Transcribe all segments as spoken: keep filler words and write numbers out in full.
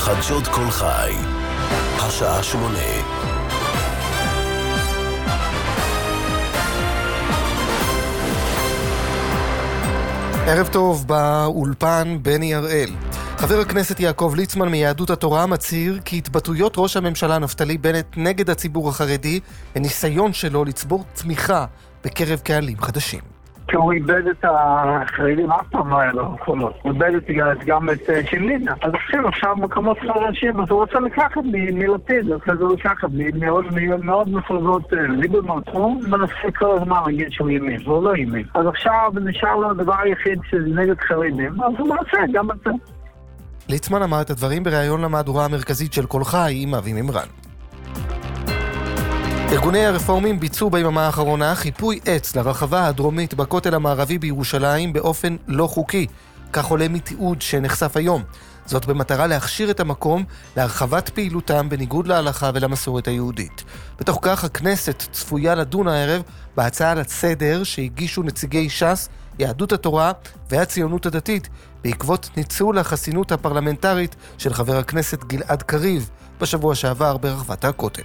חדשות כל חי, השעה שמונה. ערב טוב, באולפן בני הראל. חבר הכנסת יעקב ליצמן מיהדות התורה מצהיר כי התבטאויות ראש הממשלה נפתלי בנט נגד הציבור החרדי הניסיון שלו לצבור תמיכה בקרב קהלים חדשים. כי הוא איבד את החרדים, אף פעם לא היה לו קולות. הוא איבד גם את שלינה. אז עכשיו מקומות חדשים, אז הוא רוצה לקחת מלפיד, אז הוא לקחת מאוד מפלגות ליברמן, הוא מנסה כל הזמן להגיד שהוא ימין, והוא לא ימין. אז עכשיו נשאר לו הדבר היחיד שזה נגד חרדים, אז הוא מנסה גם את זה. ליצמן אמר את הדברים בריאיון למהדורה המרכזית של כל חי עם אבי מימרן. ארגוני הרפורמים ביצעו ביממה האחרונה חיפוי עץ לרחבה הדרומית בכותל המערבי בירושלים באופן לא חוקי, כך עולה מתיעוד שנחשף היום. זאת במטרה להכשיר את המקום להרחבת פעילותם בניגוד להלכה ולמסורת היהודית. בתוך כך הכנסת צפויה לדון הערב בהצעה לסדר שהגישו נציגי ש"ס, יהדות התורה והציונות הדתית בעקבות ניצול החסינות הפרלמנטרית של חבר הכנסת גלעד קריב בשבוע שעבר ברחבת הכותל.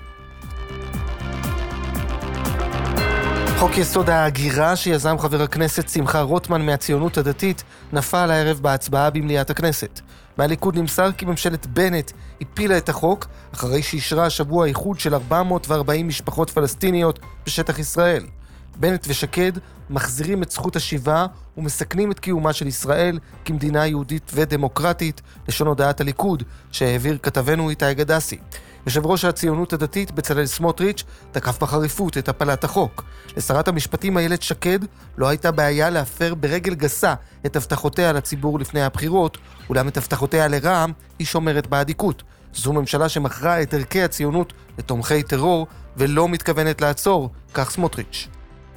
חוק יסוד ההגירה שיזם חבר הכנסת שמחה רוטמן מהציונות הדתית נפל הערב בהצבעה במליאת הכנסת. מהליכוד נמסר כי ממשלת בנט הפילה את החוק אחרי שאישרה השבוע איחוד של ארבע מאות וארבעים משפחות פלסטיניות בשטח ישראל. בנט ושקד מחזירים את זכות השיבה ומסכנים את קיומה של ישראל כמדינה יהודית ודמוקרטית, לשון הודעת הליכוד שהעביר כתבנו איתי גדסי. יושב ראש הציונות הדתית בצלאל סמוטריץ' תקף בחריפות את הפלת החוק. לשרת המשפטים איילת שקד לא הייתה בעיה להפר ברגל גסה את הבטחותיה לציבור לפני הבחירות, אולם את הבטחותיה לרע"מ היא שומרת באדיקות. זו ממשלה שמכרה את ערכי הציונות לתומכי טרור ולא מתכוונת לעצור, כך סמוטריץ'.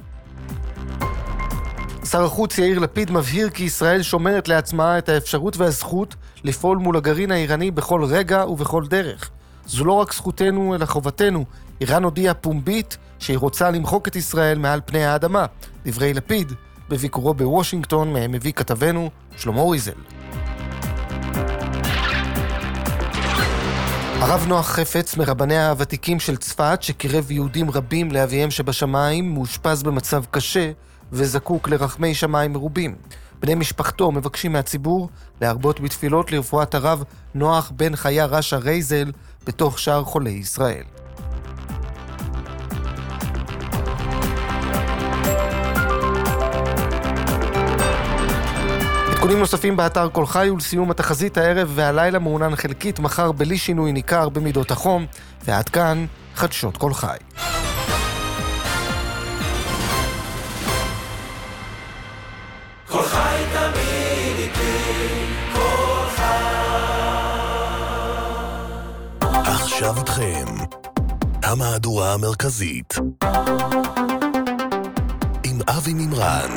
שר החוץ יאיר לפיד מבהיר כי ישראל שומרת לעצמה את האפשרות והזכות לפעול מול הגרעין האיראני בכל רגע ובכל דרך. זו לא רק זכותנו אלא חובתנו. איראן הודיעה פומבית שהיא רוצה למחוק את ישראל מעל פני האדמה. דברי לפיד בביקורו בוושינגטון, מהם מביא כתבנו שלמה ריזל. הרב נוח חפץ מרבניה הוותיקים של צפת שקירב יהודים רבים לאביהם שבשמיים מאושפז במצב קשה וזקוק לרחמי שמיים מרובים. בני משפחתו מבקשים מהציבור להרבות בתפילות לרפואת הרב נוח בן חיה רשע רייזל בתוך שער חולי ישראל. עדכונים נוספים באתר כל חי ולסיום התחזית הערב והלילה מעונן חלקית מחר בלי שינוי ניכר במידות החום, ועד כאן חדשות כל חי. כל חי תמיד איתי, כל חי. עכשיו איתכם המהדורה המרכזית עם אבי מימרן.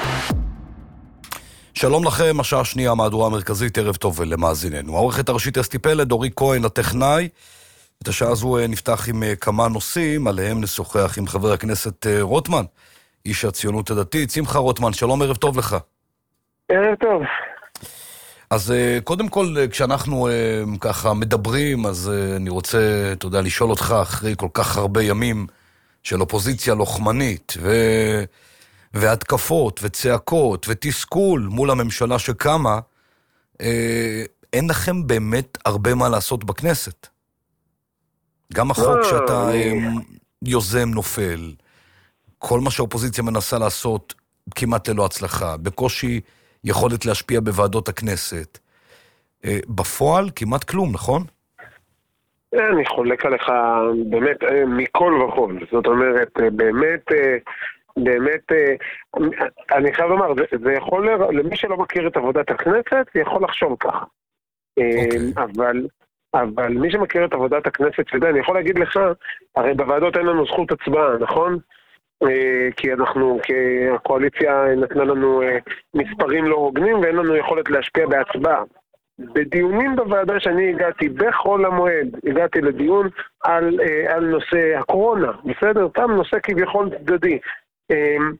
שלום לכם, השעה שנייה, המהדורה המרכזית, ערב טוב למאזיננו. העורכת הראשית אסתי פלד, דורי כהן הטכנאי. את השעה הזו נפתח עם כמה נושאים, עליהם נשוחח עם חבר הכנסת רוטמן, איש הציונות הדתית. שמחה רוטמן, שלום, ערב טוב לך. ערב טוב. אז קודם כל, כשאנחנו ככה מדברים, אז אני רוצה, אתה יודע, לשאול אותך, אחרי כל כך הרבה ימים של אופוזיציה לוחמנית, ו... והתקפות וצעקות ותסכול מול הממשלה שקמה, אין לכם באמת הרבה מה לעשות בכנסת. גם החוק שאתה יוזם נופל, כל מה שהאופוזיציה מנסה לעשות כמעט ללא הצלחה, בקושי יכולת להשפיע בוועדות הכנסת. בפועל כמעט כלום, נכון? אני חולק עליך באמת מכל וכל. זאת אומרת, באמת... באמת, אני חייב לומר, זה, זה יכול, למי שלא מכיר את עבודת הכנסת, זה יכול לחשוב ככה. Okay. אבל, אבל מי שמכיר את עבודת הכנסת, יודע, אני יכול להגיד לך, הרי בוועדות אין לנו זכות הצבעה, נכון? כי אנחנו, כי הקואליציה נתנה לנו מספרים לא הוגנים, ואין לנו יכולת להשפיע בהצבעה. בדיונים בוועדה שאני הגעתי בכל המועד, הגעתי לדיון על, על נושא הקורונה, בסדר? תם נושא כביכול צדדי.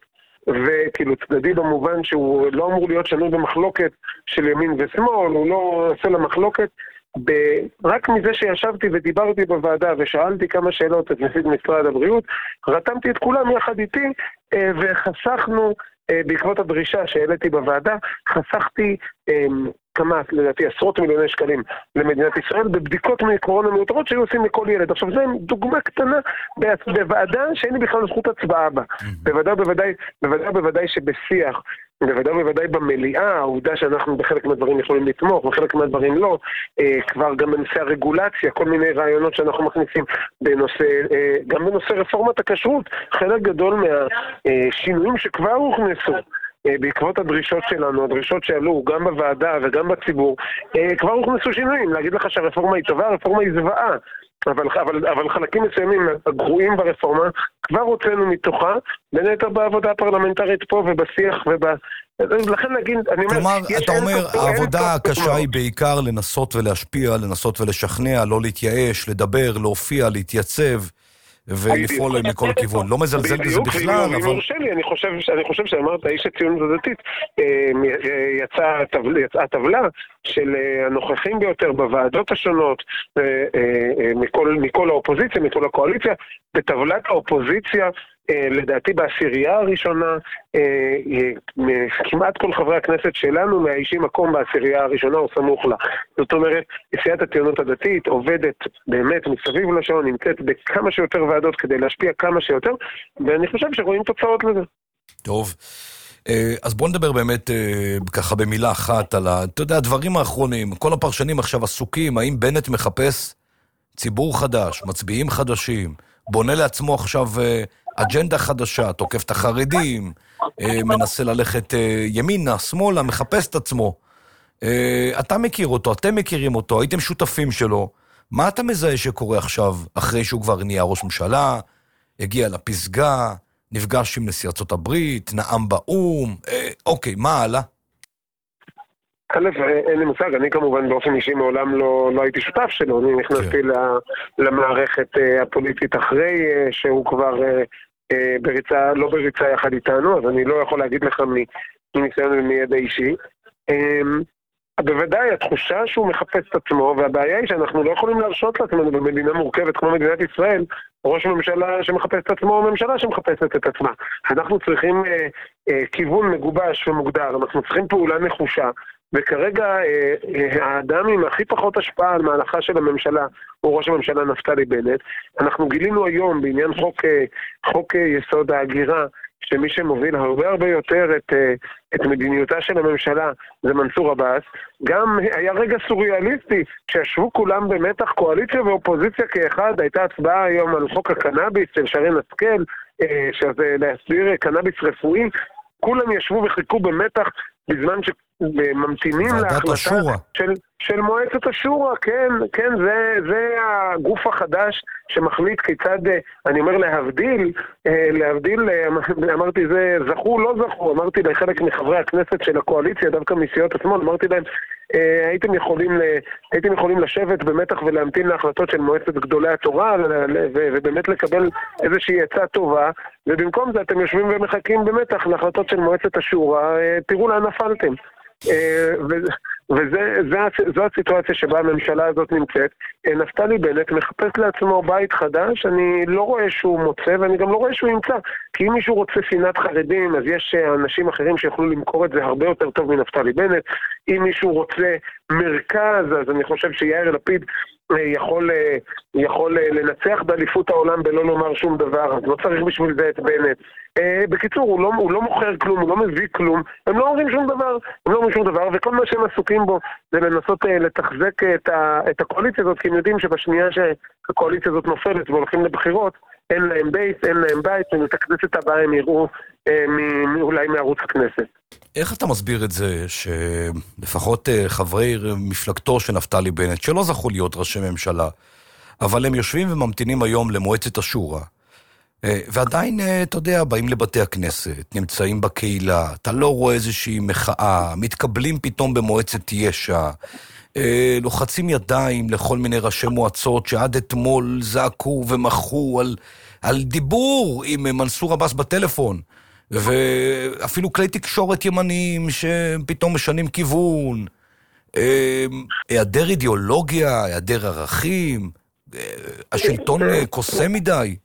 וכאילו צדדי במובן שהוא לא אמור להיות שנוי במחלוקת של ימין ושמאל, הוא לא עושה למחלוקת. רק מזה שישבתי ודיברתי בוועדה ושאלתי כמה שאלות את נציג משרד הבריאות, רתמתי את כולם יחד איתי וחסכנו, בעקבות הדרישה שהעליתי בוועדה, חסכתי כמה, לדעתי, עשרות מיליוני שקלים למדינת ישראל בבדיקות מקורונה מיותרות שהיו עושים לכל ילד. עכשיו, זו דוגמה קטנה בוועדה שאין לי בכלל זכות הצבעה בה. בוודאי, בוודאי, בוודאי, בוודאי שבשיח, בוודאי, בוודאי במליאה, העובדה שאנחנו בחלק מהדברים יכולים לתמוך, בחלק מהדברים לא, כבר גם בנושא הרגולציה, כל מיני רעיונות שאנחנו מכניסים בנושא, גם בנושא רפורמת הכשרות, חלק גדול מהשינויים שכבר הוכנסו, בעקבות הדרישות שלנו, הדרישות שעלו גם בוועדה וגם בציבור, כבר הוכנסו שינויים. להגיד לך שהרפורמה היא טובה, הרפורמה היא זוועה, אבל, אבל, אבל חלקים מסוימים הגרועים ברפורמה כבר הוצאנו מתוכה, בין היתר בעבודה הפרלמנטרית פה ובשיח וב... לכן נגיד, אני אומר... כלומר, אתה אומר, העבודה הקשה היא בעיקר לנסות ולהשפיע, לנסות ולשכנע, לא להתייאש, לדבר, להופיע, להתייצב, ולפעול מכל כיוון. לא מזלזל בזה בכלל, אבל... מרשה לי, אני חושב, אני חושב שאמרת, האיש הציונות הדתית, יצאה טבלה של הנוכחים ביותר בוועדות השונות, מכל, מכל האופוזיציה, מכל הקואליציה, בטבלת האופוזיציה, לדעתי בעשירייה הראשונה, כמעט כל חברי הכנסת שלנו מהאישים מקום בעשירייה הראשונה או סמוך לה. זאת אומרת, סיעת הציונות הדתית עובדת באמת מסביב לשעון, נמצאת בכמה שיותר ועדות כדי להשפיע כמה שיותר, ואני חושב שרואים תוצאות לזה. טוב, אז בואו נדבר באמת ככה במילה אחת על, אתה יודע, הדברים האחרונים. כל הפרשנים עכשיו עסוקים, האם בנט מחפש ציבור חדש, מצביעים חדשים, בונה לעצמו עכשיו אג'נדה חדשה, תוקף את החרדים, מנסה ללכת ימינה, שמאלה, מחפש את עצמו. אתה מכיר אותו, אתם מכירים אותו, הייתם שותפים שלו. מה אתה מזהה שקורה עכשיו, אחרי שהוא כבר נהיה ראש ממשלה, הגיע לפסגה, נפגש עם נשיא ארצות הברית, נאם באום, אוקיי, מה הלאה? א', אין לי מושג, אני כמובן באופן אישי מעולם לא, לא הייתי שותף שלו, אני נכנסתי okay. למערכת הפוליטית אחרי שהוא כבר בריצה, לא בריצה יחד איתנו, אז אני לא יכול להגיד לך מניסיון ומידע אישי. בוודאי, התחושה שהוא מחפש את עצמו, והבעיה היא שאנחנו לא יכולים להרשות לעצמנו במדינה מורכבת כמו מדינת ישראל, ראש ממשלה שמחפש את עצמו, או ממשלה שמחפשת את עצמה. אנחנו צריכים אה, אה, כיוון מגובש ומוגדר, אנחנו צריכים פעולה נחושה, וכרגע אה, אה, האדם עם הכי פחות השפעה על מהלכה של הממשלה הוא ראש הממשלה נפתלי בנט. אנחנו גילינו היום בעניין חוק, אה, חוק אה, יסוד ההגירה, שמי שמוביל הרבה הרבה יותר את, את מדיניותה של הממשלה זה מנסור עבאס. גם היה רגע סוריאליסטי שישבו כולם במתח, קואליציה ואופוזיציה כאחד. הייתה הצבעה היום על חוק הקנאביס של שרן השכל, שזה להסביר קנאביס רפואי. כולם ישבו וחיכו במתח בזמן שממתינים להחלטה של, של מועצת השורה. כן, כן, זה, זה הגוף החדש שמחליט כיצד, אני אומר להבדיל, להבדיל, אמרתי זה זכו, לא זכו, אמרתי לחלק מחברי הכנסת של הקואליציה, דווקא מסיעות השמאל, אמרתי להם, הייתם יכולים, הייתם יכולים לשבת במתח ולהמתין להחלטות של מועצת גדולי התורה, ובאמת לקבל איזושהי עצה טובה, ובמקום זה אתם יושבים ומחכים במתח להחלטות של מועצת השורה, תראו לאן נפלתם. וזו הסיטואציה שבה הממשלה הזאת נמצאת. נפתלי בנט מחפש לעצמו בית חדש, אני לא רואה שהוא מוצא ואני גם לא רואה שהוא ימצא, כי אם מישהו רוצה שנאת חרדים אז יש אנשים אחרים שיכולו למכור את זה הרבה יותר טוב מנפתלי בנט. אם מישהו רוצה מרכז אז אני חושב שיאיר לפיד יכול, יכול לנצח באליפות העולם בלא לומר שום דבר, אז לא צריך בשביל זה את בנט. בקיצור, הוא לא, הוא לא מוכר כלום, הוא לא מביא כלום, הם לא אומרים שום דבר, הם לא אומרים שום דבר, וכל מה שהם עסוקים בו זה לנסות לתחזק את, ה, את הקואליציה הזאת, כי הם יודעים שבשנייה שהקואליציה הזאת נופלת והולכים לבחירות, אין להם בייס, אין להם בית, ואת הכנסת הבאה הם יראו מ, אולי מערוץ הכנסת. איך אתה מסביר את זה שלפחות חברי מפלגתו של נפתלי בנט, שלא זכו להיות ראשי ממשלה, אבל הם יושבים וממתינים היום למועצת השורה, ועדיין, אתה יודע, באים לבתי הכנסת, נמצאים בקהילה, אתה לא רואה איזושהי מחאה, מתקבלים פתאום במועצת ישע, לוחצים ידיים לכל מיני ראשי מועצות שעד אתמול זעקו ומחו על, על דיבור עם מנסור עבאס בטלפון, ואפילו כלי תקשורת ימניים שפתאום משנים כיוון, היעדר אידיאולוגיה, היעדר ערכים, השלטון קוסם מדי.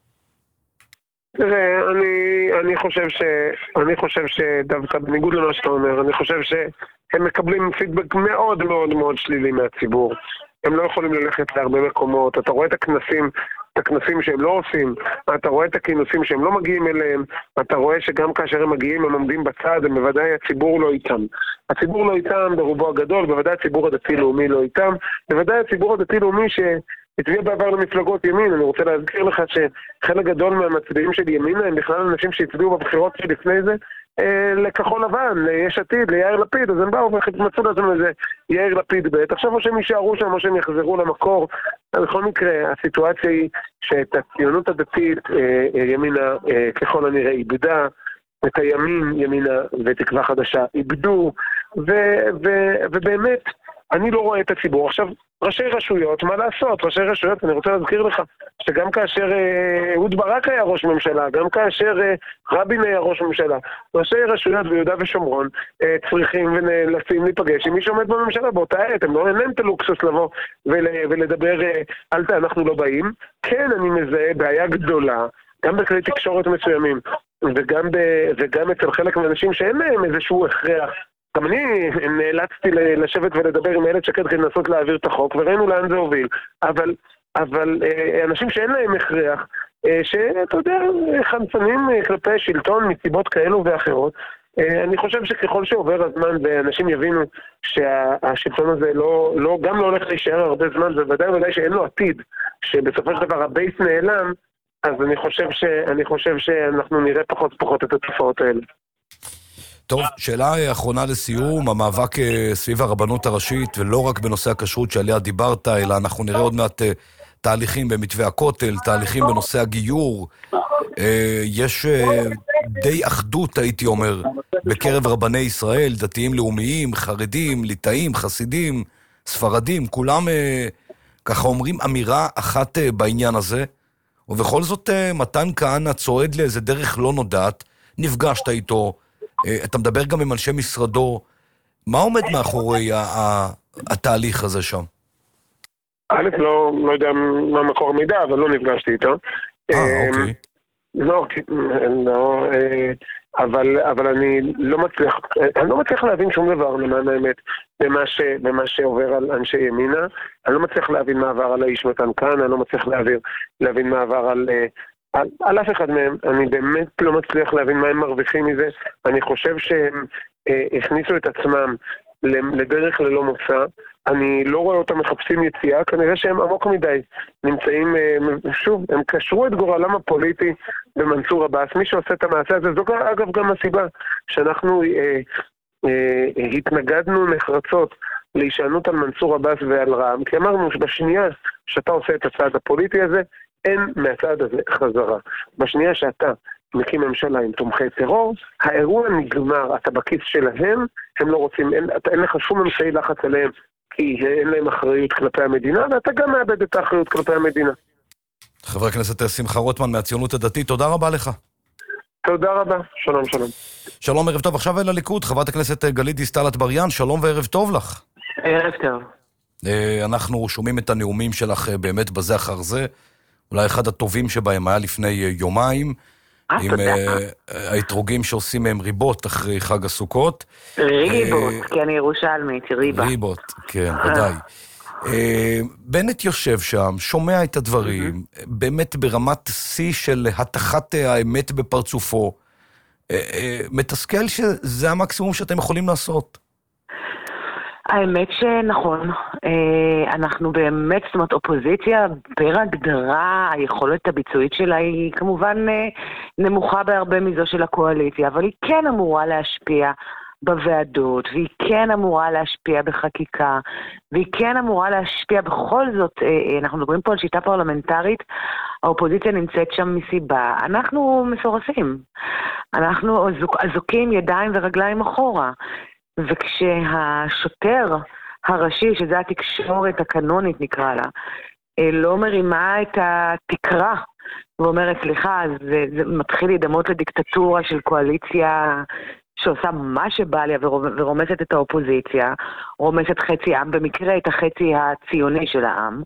תראה, אני, אני חושב ש, אני חושב שדווקא בניגוד למה שאתה אומר, אני חושב שהם מקבלים פידבק מאוד מאוד מאוד שלילי מהציבור. הם לא יכולים ללכת להרבה מקומות, אתה רואה את הכנסים, את הכנסים שהם לא עושים, אתה רואה את הכינוסים שהם לא מגיעים אליהם, אתה רואה שגם כאשר הם מגיעים הם עומדים בצד, הם בוודאי הציבור לא איתם. הציבור לא איתם ברובו הגדול, בוודאי הציבור הדתי-לאומי לא איתם, בוודאי הציבור הדתי-לאומי ש... הצביע בעבר למפלגות ימין. אני רוצה להזכיר לך שחלק גדול מהמצביעים של ימינה הם בכלל אנשים שהצביעו בבחירות שלפני זה אה, לכחול לבן, ליש עתיד, ליאיר לפיד, אז הם באו ומצאו לעצמם איזה יאיר לפיד בית. עכשיו או שהם יישארו שם או שהם יחזרו למקור. בכל מקרה, הסיטואציה היא שאת הציונות הדתית אה, אה, ימינה אה, ככל הנראה איבדה, את הימין ימינה ותקווה חדשה איבדו, ו- ו- ובאמת אני לא רואה את הציבור. עכשיו, ראשי רשויות, מה לעשות? ראשי רשויות, אני רוצה להזכיר לך, שגם כאשר אה, אהוד ברק היה ראש ממשלה, גם כאשר אה, רבין היה ראש ממשלה, ראשי רשויות ביהודה ושומרון אה, צריכים ונאלצים להיפגש עם מי שעומד בממשלה באותה עת. הם לא אין להם את הלוקסוס לבוא ול, ולדבר אה, על זה, אנחנו לא באים. כן, אני מזהה בעיה גדולה, גם בכלי תקשורת מסוימים, וגם, ב, וגם אצל חלק מהאנשים שאין להם איזשהו הכרח. גם אני נאלצתי לשבת ולדבר עם הילד שקד כדי לנסות להעביר את החוק, וראינו לאן זה הוביל. אבל, אבל אנשים שאין להם הכרח, שאתה יודע, חנפנים כלפי שלטון מסיבות כאלו ואחרות, אני חושב שככל שעובר הזמן ואנשים יבינו שהשלטון הזה לא, לא, גם לא הולך להישאר הרבה זמן, ובוודאי ודאי שאין לו עתיד, שבסופו של דבר הבייס נעלם, אז אני חושב, ש, אני חושב שאנחנו נראה פחות פחות את התופעות האלה. טוב, שאלה אחרונה לסיום, המאבק סביב הרבנות הראשית, ולא רק בנושא הכשרות שעליה דיברת, אלא אנחנו נראה עוד מעט תהליכים במתווה הכותל, תהליכים בנושא הגיור. יש די אחדות, הייתי אומר, בקרב רבני ישראל, דתיים לאומיים, חרדים, ליטאים, חסידים, ספרדים, כולם ככה אומרים אמירה אחת בעניין הזה, ובכל זאת מתן כהנא צועד לאיזה דרך לא נודעת, נפגשת איתו, אתה מדבר גם עם אנשי משרדו, מה עומד מאחורי התהליך הזה שם? א', לא, לא יודע מה מקור המידע, אבל לא נפגשתי איתו. אה, אוקיי. לא, לא, אבל, אבל אני לא מצליח, אני לא מצליח להבין שום דבר למען האמת במה, ש, במה שעובר על אנשי ימינה. אני לא מצליח להבין מה עבר על האיש מתן כהנא, אני לא מצליח להבין, להבין מה עבר על... על, על אף אחד מהם. אני באמת לא מצליח להבין מה הם מרוויחים מזה. אני חושב שהם אה, הכניסו את עצמם לדרך ללא מוצא. אני לא רואה אותם מחפשים יציאה, כנראה שהם עמוק מדי. נמצאים, אה, שוב, הם קשרו את גורלם הפוליטי במנסור עבאס. מי שעושה את המעשה הזה, זו אגב גם הסיבה שאנחנו אה, אה, התנגדנו נחרצות להישענות על מנסור עבאס ועל רע"מ, כי אמרנו שבשנייה שאתה עושה את הצעד הפוליטי הזה, אין מהצעד הזה חזרה. בשנייה שאתה מקים ממשלה עם תומכי טרור, האירוע נגמר, אתה בכיס שלהם, הם לא רוצים, אין, אתה, אין לך שום אמצעי לחץ עליהם, כי אין להם אחריות כלפי המדינה, ואתה גם מאבד את האחריות כלפי המדינה. חבר הכנסת שמחה רוטמן מהציונות הדתית, תודה רבה לך. תודה רבה, שלום שלום. שלום, ערב טוב. עכשיו אל הליכוד, חברת הכנסת גלית דיסטל אטבריאן, שלום וערב טוב לך. ערב טוב. אנחנו שומעים את הנאומים שלך באמת בזה אחר זה, אולי אחד הטובים שבהם היה לפני יומיים, עם ההתרוגים שעושים מהם ריבות אחרי חג הסוכות. ריבות, כי אני ירושלמית, ריבה. ריבות, כן, ודאי. בנט יושב שם, שומע את הדברים, באמת ברמת שיא של התחת האמת בפרצופו, מתסכל שזה המקסימום שאתם יכולים לעשות. האמת שנכון, אנחנו באמת, זאת אומרת, אופוזיציה בהגדרה, היכולת הביצועית שלה היא כמובן נמוכה בהרבה מזו של הקואליציה, אבל היא כן אמורה להשפיע בוועדות, והיא כן אמורה להשפיע בחקיקה, והיא כן אמורה להשפיע בכל זאת, אנחנו מדברים פה על שיטה פרלמנטרית, האופוזיציה נמצאת שם מסיבה, אנחנו מסורסים, אנחנו אזוקים ידיים ורגליים אחורה, וכשהשוטר הראשי, שזה התקשורת הקנונית נקרא לה, לא מרימה את התקרה ואומרת, סליחה, זה, זה מתחיל להידמות לדיקטטורה של קואליציה שעושה מה שבא לי ורומסת את האופוזיציה, רומסת חצי עם, במקרה את החצי הציוני של העם.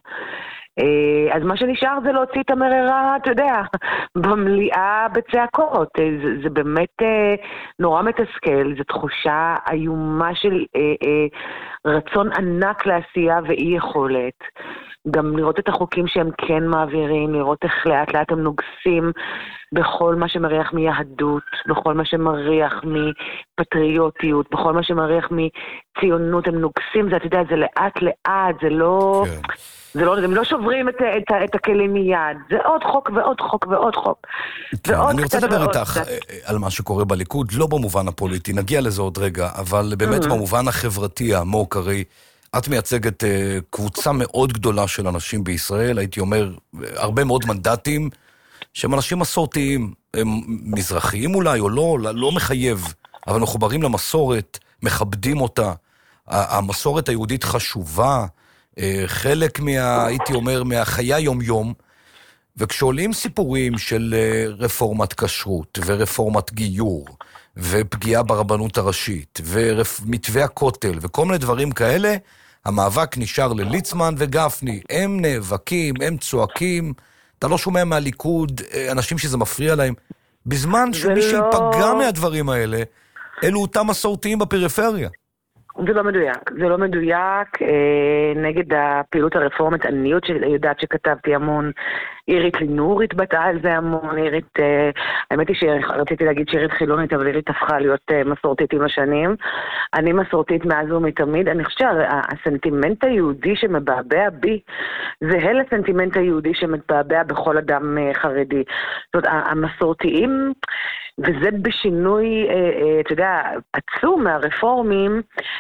אז מה שנשאר זה להוציא את המררה, אתה יודע, במליאה בצעקות. זה, זה באמת נורא מתסכל, זו תחושה איומה של רצון ענק לעשייה ואי יכולת. גם לראות את החוקים שהם כן מעבירים, לראות איך לאט לאט הם נוגסים בכל מה שמריח מיהדות, בכל מה שמריח מפטריוטיות, בכל מה שמריח מציונות, הם נוגסים, זה, אתה יודע, זה לאט לאט, זה לא... כן. זה לא, הם לא שוברים את, את, את הכלים מיד, זה עוד חוק ועוד חוק ועוד חוק. כן, ועוד אני רוצה לדבר איתך על מה שקורה בליכוד, לא במובן הפוליטי, נגיע לזה עוד רגע, אבל באמת במובן החברתי העמוק, הרי את מייצגת קבוצה מאוד גדולה של אנשים בישראל, הייתי אומר, הרבה מאוד מנדטים, שהם אנשים מסורתיים, הם מזרחיים אולי או לא, לא מחייב, אבל מחוברים למסורת, מכבדים אותה, המסורת היהודית חשובה, חלק מה, הייתי אומר, מהחיי יום-יום, וכשעולים סיפורים של רפורמת כשרות, ורפורמת גיור, ופגיעה ברבנות הראשית, ומתווה הכותל, וכל מיני דברים כאלה, המאבק נשאר לליצמן וגפני. הם נאבקים, הם צועקים, אתה לא שומע מהליכוד אנשים שזה מפריע להם. בזמן שמי שיפגע מהדברים האלה, אלו אותם מסורתיים בפריפריה. זה לא מדויק, זה לא מדויק אה, נגד הפעילות הרפורמית, אני יודעת שכתבתי המון, עירית לינור התבטאה על זה המון, עירית, אה, האמת היא שרציתי להגיד שעירית חילונית, אבל עירית הפכה להיות אה, מסורתית עם השנים, אני מסורתית מאז ומתמיד, אני חושבת שהסנטימנט היהודי שמבעבע בי, זה הל הסנטימנט היהודי שמבעבע בכל אדם אה, חרדי, זאת אומרת, המסורתיים, וזה בשינוי, אה, אה, אתה יודע, עצום מהרפורמים,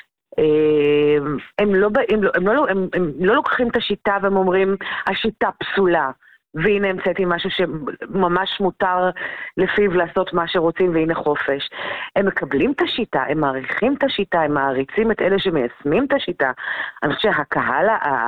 הם לא, הם, לא, הם, לא, הם, הם לא לוקחים את השיטה והם אומרים, השיטה פסולה, והנה המצאתי משהו שממש מותר לפיו לעשות מה שרוצים, והנה חופש. הם מקבלים את השיטה, הם מעריכים את השיטה, הם מעריצים את אלה שמיישמים את השיטה. אני חושב שהקהל,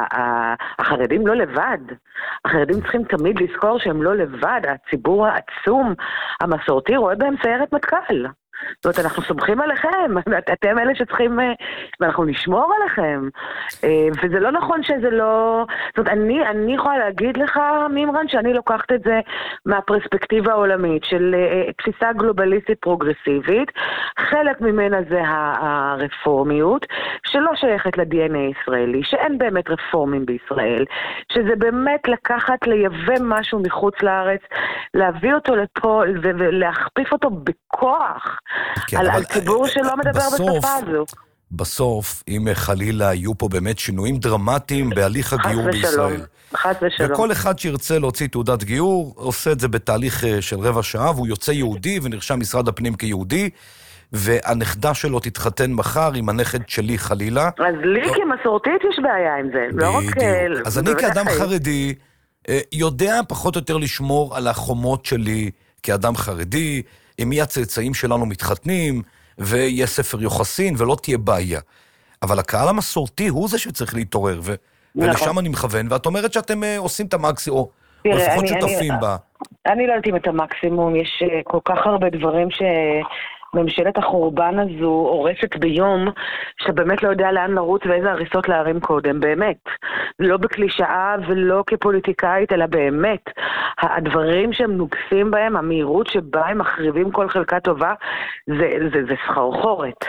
החרדים לא לבד. החרדים צריכים תמיד לזכור שהם לא לבד. הציבור העצום, המסורתי, רואה בהם סיירת מטכ"ל. זאת אומרת, אנחנו סומכים עליכם, אתם אלה שצריכים, ואנחנו נשמור עליכם, וזה לא נכון שזה לא, זאת אומרת, אני, אני יכולה להגיד לך, מימרן, שאני לוקחת את זה מהפרספקטיבה העולמית, של תפיסה גלובליסטית פרוגרסיבית, חלק ממנה זה הרפורמיות, שלא שייכת ל-די אן איי הישראלי, שאין באמת רפורמים בישראל, שזה באמת לקחת, לייבא משהו מחוץ לארץ, להביא אותו לפה ולהכפיף אותו בכוח, כן, על, על ציבור שלא מדבר בסוף, בשפה הזו. בסוף, אם חלילה יהיו פה באמת שינויים דרמטיים בהליך הגיור בישראל. חס ושלום. וכל אחד שירצה להוציא תעודת גיור, עושה את זה בתהליך של רבע שעה, והוא יוצא יהודי ונרשם משרד הפנים כיהודי, והנכדה שלו תתחתן מחר עם הנכד שלי חלילה. אז לי לא... כמסורתית יש בעיה עם זה. לא רק... אז אני כאדם חרדי יודע פחות או יותר לשמור על החומות שלי כאדם חרדי, אם מי הצאצאים שלנו מתחתנים, ויהיה ספר יוחסין, ולא תהיה בעיה. אבל הקהל המסורתי הוא זה שצריך להתעורר, ו... נכון. ולשם אני מכוון, ואת אומרת שאתם uh, עושים את המקסימום, או לפחות שותפים אני, בה. אני לא יודעת את המקסימום, יש uh, כל כך הרבה דברים ש... ממשלת החורבן הזו הורסת ביום, שאתה באמת לא יודע לאן לרוץ ואיזה הריסות להרים קודם, באמת. לא בקלישאה ולא כפוליטיקאית, אלא באמת. הדברים שהם נוגסים בהם, המהירות שבה הם מחריבים כל חלקה טובה, זה, זה, זה סחרחורת.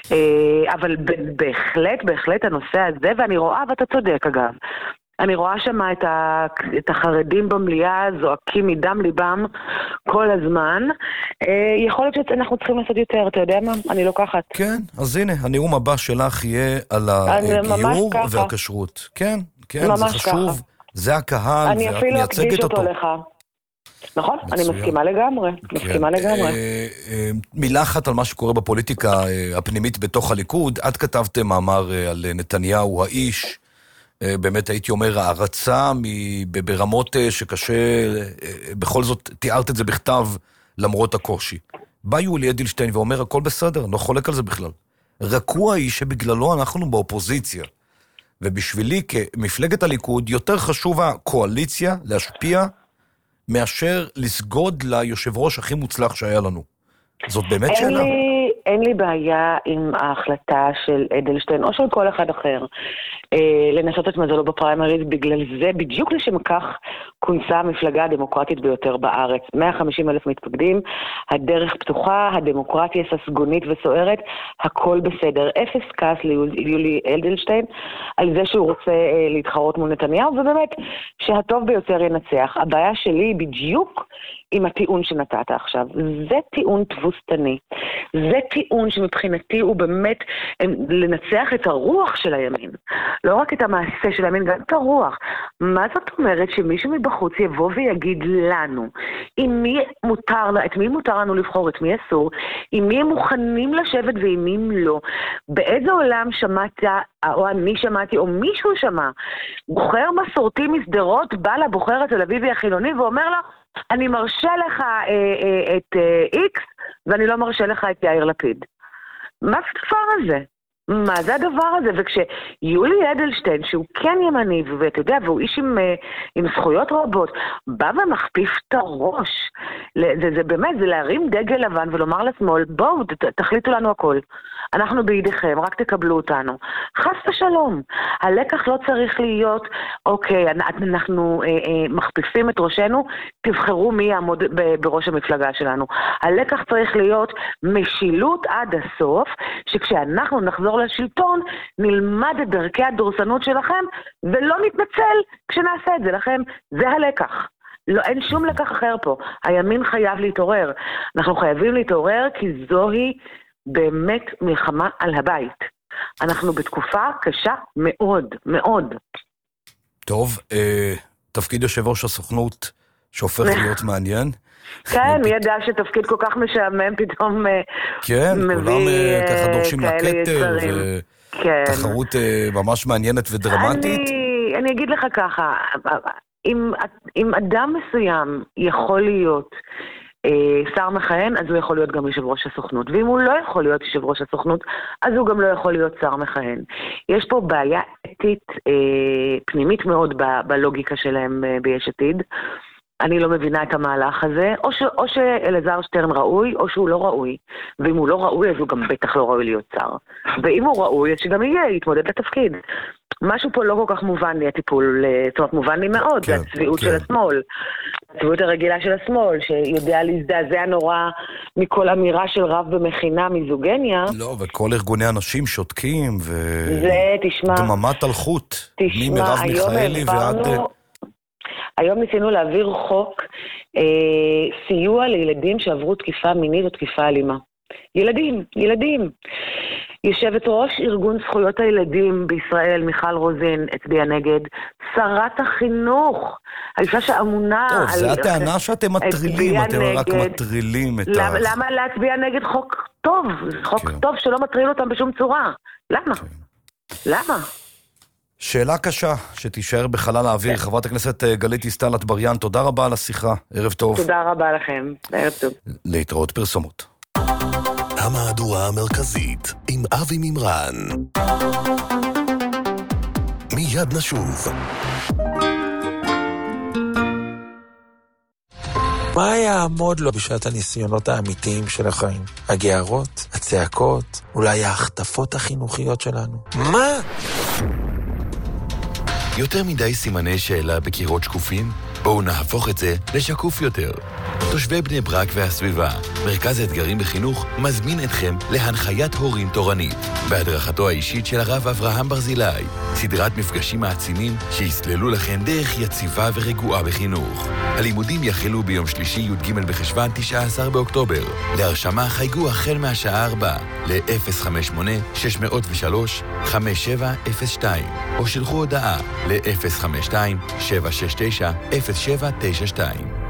אבל בהחלט, בהחלט הנושא הזה, ואני רואה, ואתה צודק אגב, אני רואה שמה את, ה, את החרדים במליאה זועקים מדם ליבם כל הזמן. אה, יכול להיות שאנחנו צריכים לעשות יותר, אתה יודע מה? אני לוקחת. כן, אז הנה, הנאום הבא שלך יהיה על הגיור והכשרות. כן, כן, זה חשוב. ככה. זה הקהל, אני אפילו אקדיש אותו, אותו לך. נכון, מצוין. אני מסכימה לגמרי, כן. מסכימה לגמרי. אה, אה, מילה אחת על מה שקורה בפוליטיקה אה, הפנימית בתוך הליכוד. את כתבתם מאמר אה, על נתניהו האיש, באמת הייתי אומר, הערצה ברמות שקשה, בכל זאת תיארת את זה בכתב למרות הקושי. בא יולי אדלשטיין ואומר, הכל בסדר, לא חולק על זה בכלל. רק הוא האיש שבגללו אנחנו באופוזיציה. ובשבילי כמפלגת הליכוד יותר חשוב הקואליציה להשפיע מאשר לסגוד ליושב ראש הכי מוצלח שהיה לנו? זאת באמת אין שאלה. לי, אין לי בעיה עם ההחלטה של אדלשטיין, או של כל אחד אחר, אה, לנסות את מזלו בפריימריז, בגלל זה, בדיוק לשם כך, כונסה המפלגה הדמוקרטית ביותר בארץ. מאה וחמישים אלף מתפקדים, הדרך פתוחה, הדמוקרטיה ססגונית וסוערת, הכל בסדר. אפס כעס ליולי אדלשטיין, על זה שהוא רוצה אה, להתחרות מול נתניהו, ובאמת, שהטוב ביותר ינצח. הבעיה שלי היא בדיוק עם הטיעון שנתת עכשיו. זה טיעון תבוסתני. זה טיעון שמבחינתי הוא באמת לנצח את הרוח של הימין. לא רק את המעשה של הימין, גם את הרוח. מה זאת אומרת שמישהו מבחוץ יבוא ויגיד לנו, עם מי מותר, את מי מותר לנו לבחור, את מי אסור, עם מי הם מוכנים לשבת ועם מי לא. באיזה עולם שמעת, או אני שמעתי, או מישהו שמע, בוחר מסורתי מסדרות, בא לבוחר התל אביבי החילוני ואומר לו, אני מרשה לך אה, אה, את איקס, אה, ואני לא מרשה לך את יאיר לפיד. מה זה הדבר הזה? מה זה הדבר הזה? וכשיולי אדלשטיין, שהוא כן ימני, ואתה יודע, והוא איש עם, עם זכויות רבות, בא ומכפיף את הראש. זה, זה באמת, זה להרים דגל לבן ולומר לשמאל, בואו, ת, תחליטו לנו הכל. אנחנו בידיכם, רק תקבלו אותנו. חס ושלום. הלקח לא צריך להיות, אוקיי, אנחנו אה, אה, מכפיפים את ראשנו, תבחרו מי יעמוד בראש המפלגה שלנו. הלקח צריך להיות משילות עד הסוף, שכשאנחנו נחזור לשלטון, נלמד את דרכי הדורסנות שלכם, ולא נתנצל כשנעשה את זה לכם. זה הלקח. לא, אין שום לקח אחר פה. הימין חייב להתעורר. אנחנו חייבים להתעורר כי זוהי באמת מלחמה על הבית. אנחנו בתקופה קשה מאוד, מאוד. טוב, אה, תפקיד יושב ראש הסוכנות שהופך להיות מעניין. כן, מי ידע שתפקיד כל כך משעמם פתאום כן, מביא כולם ככה דורשים כאלה לכתר, יצרים. כן. ותחרות ממש מעניינת ודרמטית. אני, אני אגיד לך ככה, אם, אם אדם מסוים יכול להיות אה, שר מכהן, אז הוא יכול להיות גם יושב ראש הסוכנות. ואם הוא לא יכול להיות יושב ראש הסוכנות, אז הוא גם לא יכול להיות שר מכהן. יש פה בעיה אתית אה, פנימית מאוד ב, בלוגיקה שלהם אה, ביש עתיד. אני לא מבינה את המהלך הזה, או, ש, או שאלעזר שטרן ראוי, או שהוא לא ראוי. ואם הוא לא ראוי, אז הוא גם בטח לא ראוי להיות שר. ואם הוא ראוי, אז שגם יהיה, יתמודד לתפקיד. משהו פה לא כל כך מובן לי, הטיפול, זאת אומרת, מובן לי מאוד, כן, זה הצביעות כן. של השמאל. הצביעות הרגילה של השמאל, שיודע להזדעזע נורא מכל אמירה של רב במכינה מיזוגניה. לא, וכל ארגוני אנשים שותקים, ו... זה, תשמע... דממת על חוט. תשמע, ממרב מיכאלי ועד... היום ניסינו להעביר חוק אה, סיוע לילדים שעברו תקיפה מינית או תקיפה אלימה. ילדים, ילדים. יושבת ראש ארגון זכויות הילדים בישראל, מיכל רוזין, הצביעה נגד. שרת החינוך, האישה שאמונה... טוב, זה הטענה שאתם מטרילים, אתם רק מטרילים את ה... למה להצביע נגד חוק טוב? חוק טוב שלא מטריל אותם בשום צורה. למה? למה? שאלה קשה שתישאר בחלל האוויר. חברת הכנסת גלית דיסטל אטבריאן, תודה רבה על השיחה. ערב טוב. תודה רבה לכם. ערב טוב. להתראות פרסומות. המהדורה המרכזית עם אבי מימרן. מיד נשוב. מה יעמוד לו בשעת הניסיונות האמיתיים של החיים? הגערות, הצעקות, אולי ההחטפות החינוכיות שלנו? מה? יותר מדי סימני שאלה בקירות שקופים? בואו נהפוך את זה לשקוף יותר. תושבי בני ברק והסביבה, מרכז האתגרים בחינוך, מזמין אתכם להנחיית הורים תורנית, בהדרכתו האישית של הרב אברהם ברזילי, סדרת מפגשים מעצימים שיסללו לכם דרך יציבה ורגועה בחינוך. הלימודים יחלו ביום שלישי י"ג בחשוון תשעה עשר באוקטובר. להרשמה חייגו החל מהשעה ארבע ל-אפס חמש שמונה שש אפס שלוש חמש שבע אפס שתיים או שלחו הודעה ל-אפס חמש שתיים שבע שש תשע אפס שבע תשע שתיים.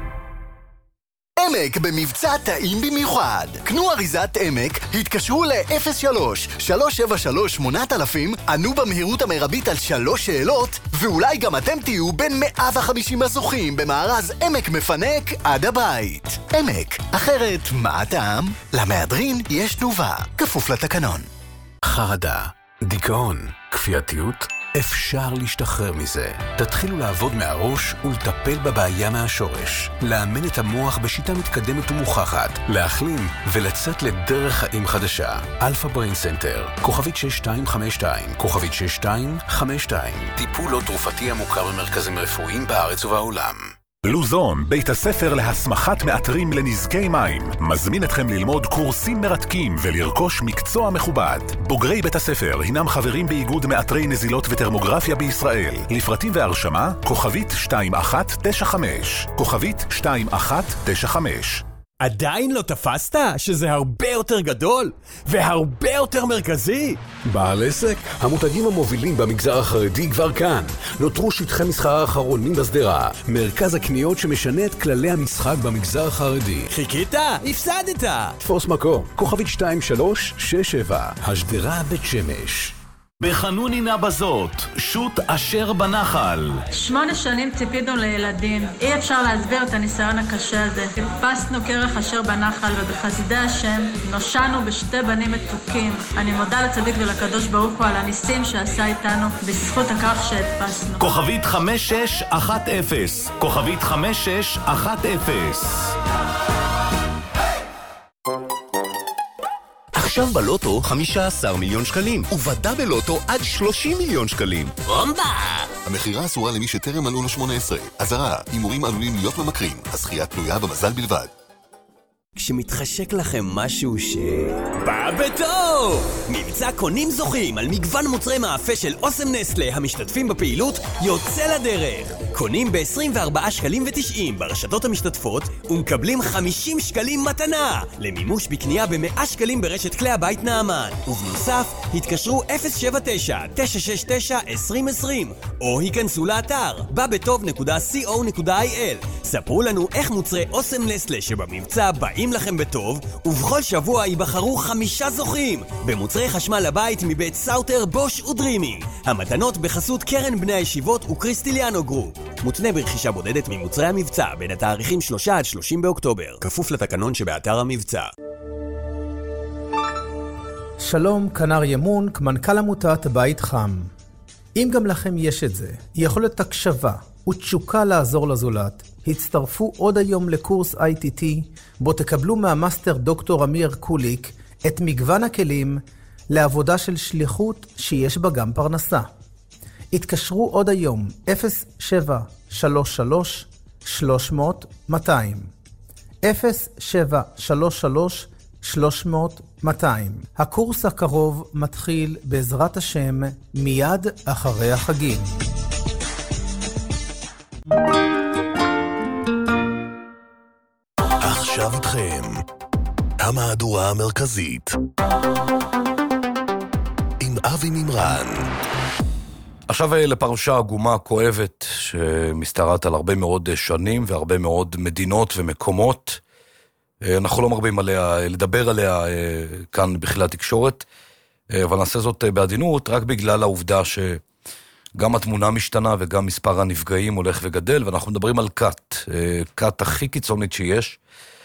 עמק במבצע טעים במיוחד. קנו אריזת עמק, התקשרו ל-אפס שלוש שלוש שבע שלוש שמונה אלפים, ענו במהירות המרבית על שלוש שאלות, ואולי גם אתם תהיו בין מאה וחמישים הזוכים במארז עמק מפנק עד הבית. עמק, אחרת מה הטעם? למהדרין יש תנובה, כפוף לתקנון. חרדה, דיכאון, כפייתיות, אפשר להשתחרר מזה. תתחילו לעבוד מהראש ולטפל בבעיה מהשורש. לאמן את המוח בשיטה מתקדמת ומוכחת. להחלים ולצאת לדרך חיים חדשה. אלפא בריין סנטר, כוכבית שש שתיים חמש שתיים, כוכבית שש שתיים חמש שתיים. טיפול לא תרופתי המוכר במרכזים רפואיים בארץ ובעולם. לוזון, בית הספר להסמכת מאתרים לנזקי מים, מזמין אתכם ללמוד קורסים מרתקים ולרכוש מקצוע מכובד. בוגרי בית הספר הינם חברים באיגוד מאתרי נזילות וטרמוגרפיה בישראל. לפרטים והרשמה, כוכבית שתיים אחת תשע חמש, כוכבית שתיים אחת תשע חמש. עדיין לא תפסת שזה הרבה יותר גדול והרבה יותר מרכזי? בעל עסק, המותגים המובילים במגזר החרדי כבר כאן. נותרו שטחי מסחר אחרונים בסדרה, מרכז הקניות שמשנה את כללי המשחק במגזר החרדי. חיכית? הפסדת. תפוס מקום, כוכבית שתיים שלוש שש שבע, השדרה בית שמש. בחנונינה בזאת, שוט אשר בנחל. שמונה שנים ציפינו לילדים. אי אפשר להסביר את הניסיון הקשה הזה. חיפשנו קרח אשר בנחל, ובחסדי השם נושענו בשתי בנים מתוקים. אני מודה לצדיק ולקדוש ברוך הוא על הניסים שעשה איתנו בזכות הכרך שהדפסנו. כוכבית חמש שש אחת אפס, כוכבית חמש שש אחת אפס. עכשיו בלוטו חמישה עשר מיליון שקלים, ובדה בלוטו עד שלושים מיליון שקלים. בומבה! המחירה אסורה למי שטרם מלאו לו שמונה עשרה. אזהרה, הימורים עלולים להיות ממכרים. הזכייה תלויה במזל בלבד. כשמתחשק לכם משהו ש... בא בטוב! מבצע קונים זוכים על מגוון מוצרי מאפה של אוסם נסטלה המשתתפים בפעילות יוצא לדרך. קונים ב-עשרים וארבעה שקלים ותשעים ברשתות המשתתפות ומקבלים חמישים שקלים מתנה למימוש בקנייה ב-מאה שקלים ברשת כלי הבית נעמן. ובנוסף, התקשרו אפס שבע תשע תשע שש תשע עשרים עשרים או היכנסו לאתר בא בטוב נקודה קו נקודה איי אל. ספרו לנו איך מוצרי אוסם נסטלה שבמבצע באים לכם בטוב, ובכל שבוע ייבחרו חמישה זוכים במוצרי חשמל לבית מבית סאוטר, בוש ודרימי. המתנות בחסות קרן בני הישיבות וקריסטיליאנו גרופ. מותנה ברכישה בודדת ממוצרי המבצע בין התאריכים שלושה עד שלושים באוקטובר, כפוף לתקנון שבאתר המבצע. שלום, כנר ימונק, מנכ"ל עמותת בית חם. אם גם לכם יש את זה, יכולת הקשבה ותשוקה לעזור לזולת, הצטרפו עוד היום לקורס איי טי טי, בו תקבלו מהמאסטר דוקטור אמיר קוליק את מגוון הכלים לעבודה של שליחות שיש בה גם פרנסה. התקשרו עוד היום אפס שבע שלוש שלוש שלוש מאות מאתיים אפס שבע שלוש שלוש שלוש מאות מאתיים. הקורס הקרוב מתחיל בעזרת השם מיד אחרי החגים. עכשיו איתכם, המהדורה המרכזית עם אבי מימרן. עכשיו לפרשה עגומה כואבת שמסתרעת על הרבה מאוד שנים והרבה מאוד מדינות ומקומות. אנחנו לא מרבים עליה, לדבר עליה כאן בכלי התקשורת, אבל נעשה זאת בעדינות רק בגלל העובדה שגם התמונה משתנה וגם מספר הנפגעים הולך וגדל, ואנחנו מדברים על קאט, קאט הכי קיצונית שיש,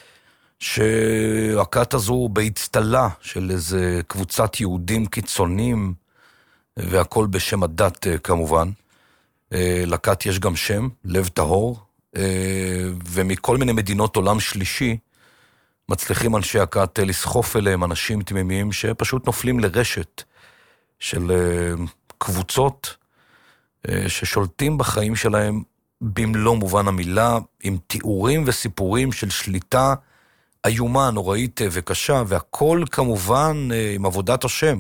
שהקאט הזו בהצטלה של איזה קבוצת יהודים קיצונים, והכל בשם הדת כמובן. לקאט יש גם שם, לב טהור, ומכל מיני מדינות עולם שלישי, מצליחים אנשי הקאט לסחוף אליהם אנשים תמימיים שפשוט נופלים לרשת של קבוצות ששולטים בחיים שלהם במלוא מובן המילה, עם תיאורים וסיפורים של שליטה איומה, נוראית וקשה, והכל כמובן עם עבודת השם,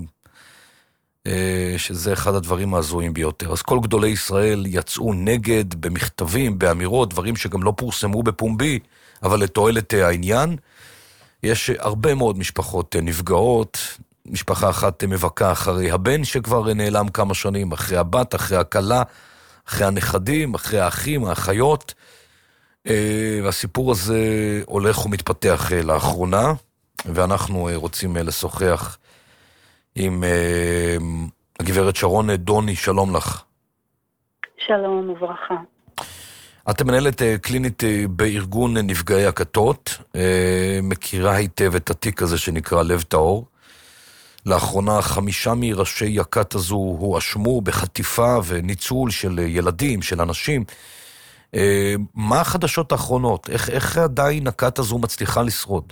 שזה אחד הדברים ההזויים ביותר. אז כל גדולי ישראל יצאו נגד במכתבים, באמירות, דברים שגם לא פורסמו בפומבי, אבל לתועלת העניין. יש הרבה מאוד משפחות נפגעות, משפחה אחת מבכה אחרי הבן שכבר נעלם כמה שנים, אחרי הבת, אחרי הכלה, אחרי הנכדים, אחרי האחים, האחיות, והסיפור הזה הולך ומתפתח לאחרונה, ואנחנו רוצים לשוחח עם הגברת שרון דוני. שלום לך. שלום וברכה. את מנהלת קלינית בארגון נפגעי הכתות, מכירה היטב את התיק הזה שנקרא לב טהור. לאחרונה חמישה מראשי הכת הזו הואשמו בחטיפה וניצול של ילדים, של אנשים. מה החדשות האחרונות? איך, איך עדיין הכת הזו מצליחה לשרוד?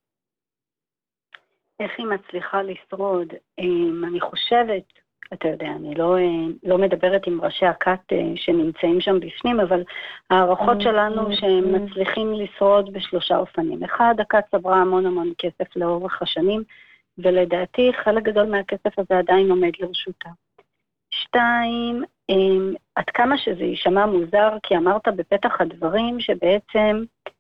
איך היא מצליחה לשרוד? אני חושבת, אתה יודע, אני לא, לא מדברת עם ראשי הכת שנמצאים שם בפנים, אבל הערכות שלנו שהם מצליחים לשרוד בשלושה אופנים. אחד, הכת צברה המון המון כסף לאורך השנים, ולדעתי חלק גדול מהכסף הזה עדיין עומד לרשותה. שתיים, עד כמה שזה יישמע מוזר, כי אמרת בפתח הדברים שבעצם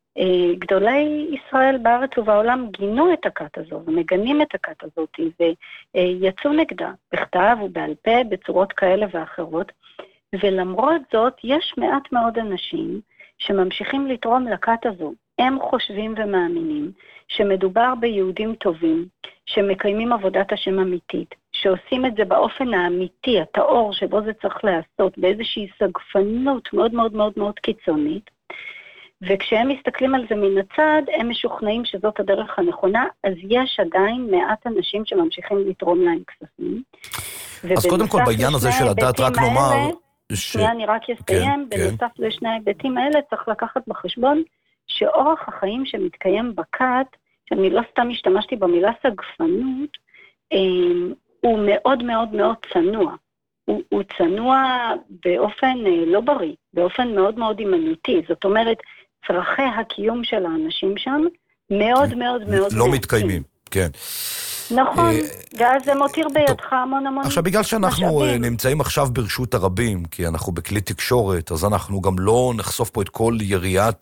גדולי ישראל בארץ ובעולם גינו את הכת הזו, ומגנים את הכת הזאת, ויצאו נגדה בכתב ובעל פה בצורות כאלה ואחרות, ולמרות זאת יש מעט מאוד אנשים שממשיכים לתרום לכת הזו. הם חושבים ומאמינים שמדובר ביהודים טובים, שמקיימים עבודת השם אמיתית, שעושים את זה באופן האמיתי, התאור שבו זה צריך לעשות, באיזושהי סגפנות מאוד מאוד מאוד מאוד קיצונית, וכשהם מסתכלים על זה מן הצד, הם משוכנעים שזאת הדרך הנכונה, אז יש עדיין מעט אנשים שממשיכים לתרום להם כספים. אז קודם כל בעניין הזה של הדת רק נאמר... שנייה, אני רק אסיים, בנוסף לשני ההיבטים האלה צריך לקחת בחשבון שאורח החיים שמתקיים בכת, שאני לא סתם השתמשתי במילה סגפנות, הוא מאוד מאוד מאוד צנוע. הוא, הוא צנוע באופן לא בריא, באופן מאוד מאוד אימנותי. זאת אומרת, צרכי הקיום של האנשים שם מאוד מאוד מאוד... לא מתקיימים, כן. נכון, ואז זה מותיר בידך המון המון... עכשיו, בגלל שאנחנו נמצאים עכשיו ברשות הרבים, כי אנחנו בכלי תקשורת, אז אנחנו גם לא נחשוף פה את כל יריעת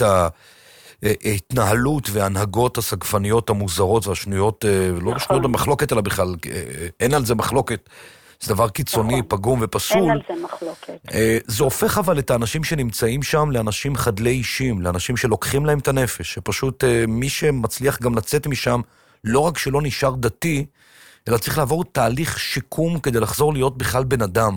ההתנהלות וההנהגות הסגפניות המוזרות והשנויות, לא שנויות במחלוקת, אלא בכלל, אין על זה מחלוקת. זה דבר קיצוני, פגום ופסול. אין על זה מחלוקת. זה הופך אבל את האנשים שנמצאים שם לאנשים חדלי אישים, לאנשים שלוקחים להם את הנפש, שפשוט מי שמצליח גם לצאת משם, לא רק שלא נשאר דתי, אלא צריך לעבור תהליך שיקום כדי לחזור להיות בכלל בן אדם.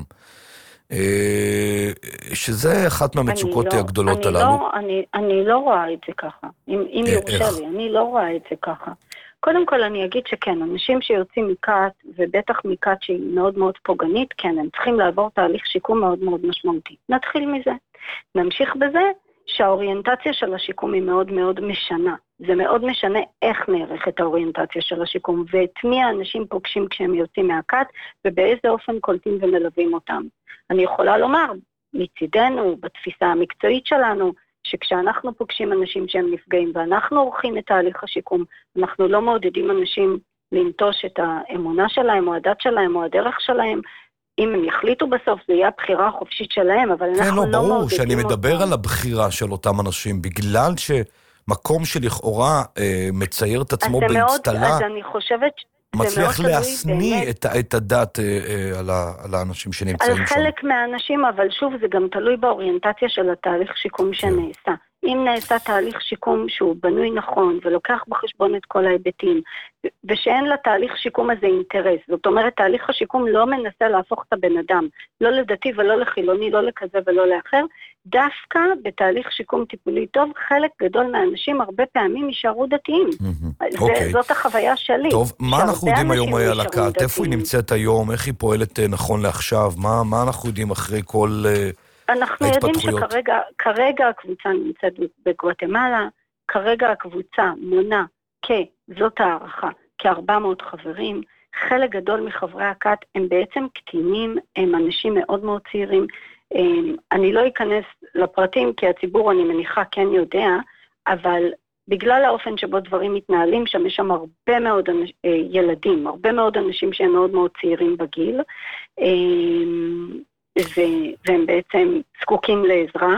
שזה אחת מהמצוקות הגדולות הללו. אני לא רואה את זה ככה. אם יורשה לי, אני לא רואה את זה ככה. קודם כל אני אגיד שכן, אנשים שיוצאים מכת, ובטח מכת שהיא מאוד מאוד פוגענית, כן, הם צריכים לעבור תהליך שיקום מאוד מאוד משמעותי. נתחיל מזה. נמשיך בזה שהאוריינטציה של השיקום היא מאוד מאוד משנה. זה מאוד משנה איך נערכת האוריינטציה של השיקום, ואת מי האנשים פוגשים כשהם יוצאים מהכת, ובאיזה אופן קולטים ומלווים אותם. אני יכולה לומר, מצידנו, בתפיסה המקצועית שלנו, שכשאנחנו פוגשים אנשים שהם נפגעים, ואנחנו עורכים את תהליך השיקום, אנחנו לא מעודדים אנשים לנטוש את האמונה שלהם, או הדת שלהם, או הדרך שלהם. אם הם יחליטו בסוף, זה יהיה הבחירה החופשית שלהם, אבל אנחנו לא מעודדים אותם. כן, לא, ברור שאני מדבר על הבחירה של אותם אנשים, בגלל שמקום שלכאורה אה, מצייר את עצמו באצטלה, אז אני חושבת... מצליח להסניא את, את הדת אה, אה, על, ה, על האנשים שנמצאים שם. על חלק שם. מהאנשים, אבל שוב, זה גם תלוי באוריינטציה של התהליך שיקום שנעשה. אם נעשה תהליך שיקום שהוא בנוי נכון, ולוקח בחשבון את כל ההיבטים, ושאין לתהליך שיקום הזה אינטרס, זאת אומרת, תהליך השיקום לא מנסה להפוך את הבן אדם, לא לדתי ולא לחילוני, לא לכזה ולא לאחר, דווקא בתהליך שיקום טיפולי טוב, חלק גדול מהאנשים הרבה פעמים יישארו דתיים. זה, okay. זאת החוויה שלי. טוב, מה אנחנו יודעים היום על הכת? איפה היא נמצאת היום? איך היא פועלת נכון לעכשיו? מה, מה אנחנו יודעים אחרי כל... אנחנו יודעים שכרגע כרגע הקבוצה נמצאת בגואטמלה, כרגע הקבוצה מונה כזאת הערכה, כ-ארבע מאות חברים, חלק גדול מחברי הכת הם בעצם קטינים, הם אנשים מאוד מאוד צעירים, אני לא אכנס לפרטים כי הציבור אני מניחה כן יודע, אבל בגלל האופן שבו דברים מתנהלים, שם יש שם הרבה מאוד אנש, ילדים, הרבה מאוד אנשים שהם מאוד מאוד צעירים בגיל, והם בעצם זקוקים לעזרה.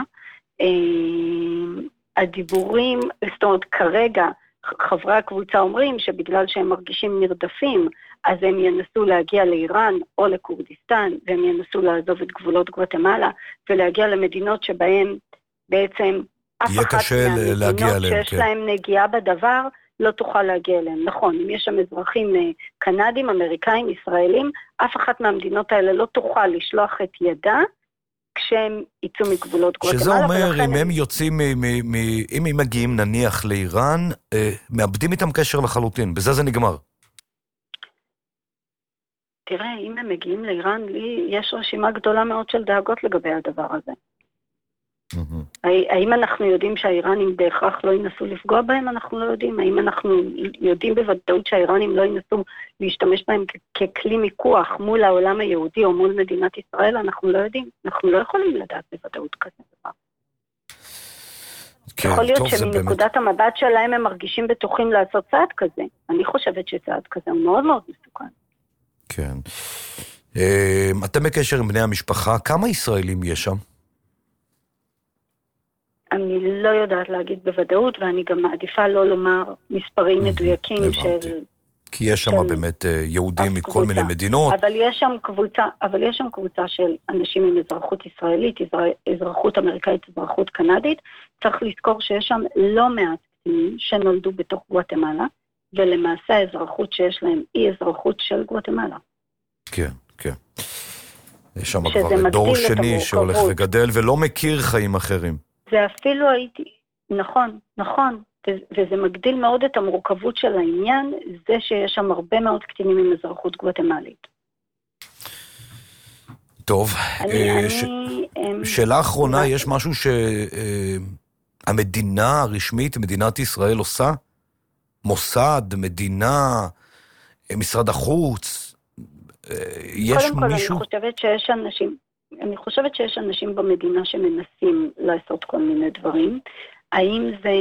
הדיבורים, זאת אומרת, כרגע חברי הקבוצה אומרים שבגלל שהם מרגישים נרדפים, אז הם ינסו להגיע לאיראן או לקורדיסטן, והם ינסו לעזוב את גבולות גואטמלה, ולהגיע למדינות שבהן בעצם אף אחת מהמדינות שיש להם נגיעה בדבר, לא תוכל להגיע אליהם. נכון, אם יש שם אזרחים קנדים, אמריקאים, ישראלים, אף אחת מהמדינות האלה לא תוכל לשלוח את ידה, כשהם יצאו מגבולות גואטמלה. שזה אומר, אם הם יוצאים, אם הם מגיעים נניח לאיראן, מאבדים איתם קשר לחלוטין, בזה זה נגמר. תראה, אם הם מגיעים לאיראן, לי יש רשימה גדולה מאוד של דאגות לגבי הדבר הזה. האם אנחנו יודעים שהאיראנים בהכרח לא ינסו לפגוע בהם? אנחנו לא יודעים. האם אנחנו יודעים בוודאות שהאיראנים לא ינסו להשתמש בהם ככלי מיקוח מול העולם היהודי או מול מדינת ישראל? אנחנו לא יודעים. אנחנו לא יכולים לדעת בוודאות כזה דבר. יכול להיות שמנקודת המבט שלהם הם מרגישים בטוחים לעשות צעד כזה. אני חושבת שצעד כזה הוא מאוד מאוד מסוכן. כן. אתם בקשר עם בני המשפחה, כמה ישראלים יש שם? אני לא יודעת להגיד בוודאות, ואני גם מעדיפה לא לומר מספרים מדויקים של... כי יש שם באמת יהודים מכל מיני מדינות. אבל יש שם קבוצה, אבל יש שם קבוצה של אנשים עם אזרחות ישראלית, אזרחות אמריקאית, אזרחות קנדית. צריך לזכור שיש שם לא מעט קטינים שנולדו בתוך גואטמלה, ולמעשה האזרחות שיש להם היא אזרחות של גואטמלה. כן, כן. יש שם כבר דור שני שהולך וגדל ולא מכיר חיים אחרים. זה אפילו הייתי, נכון, נכון, וזה מגדיל מאוד את המורכבות של העניין, זה שיש שם הרבה מאוד קטינים עם אזרחות גואטמלית. טוב, שאלה אחרונה, יש משהו שהמדינה הרשמית, מדינת ישראל עושה? מוסד, מדינה, משרד החוץ, יש מישהו? קודם כל, אני חושבת שיש אנשים... אני חושבת שיש אנשים במדינה שמנסים לעשות כל מיני דברים. האם זה,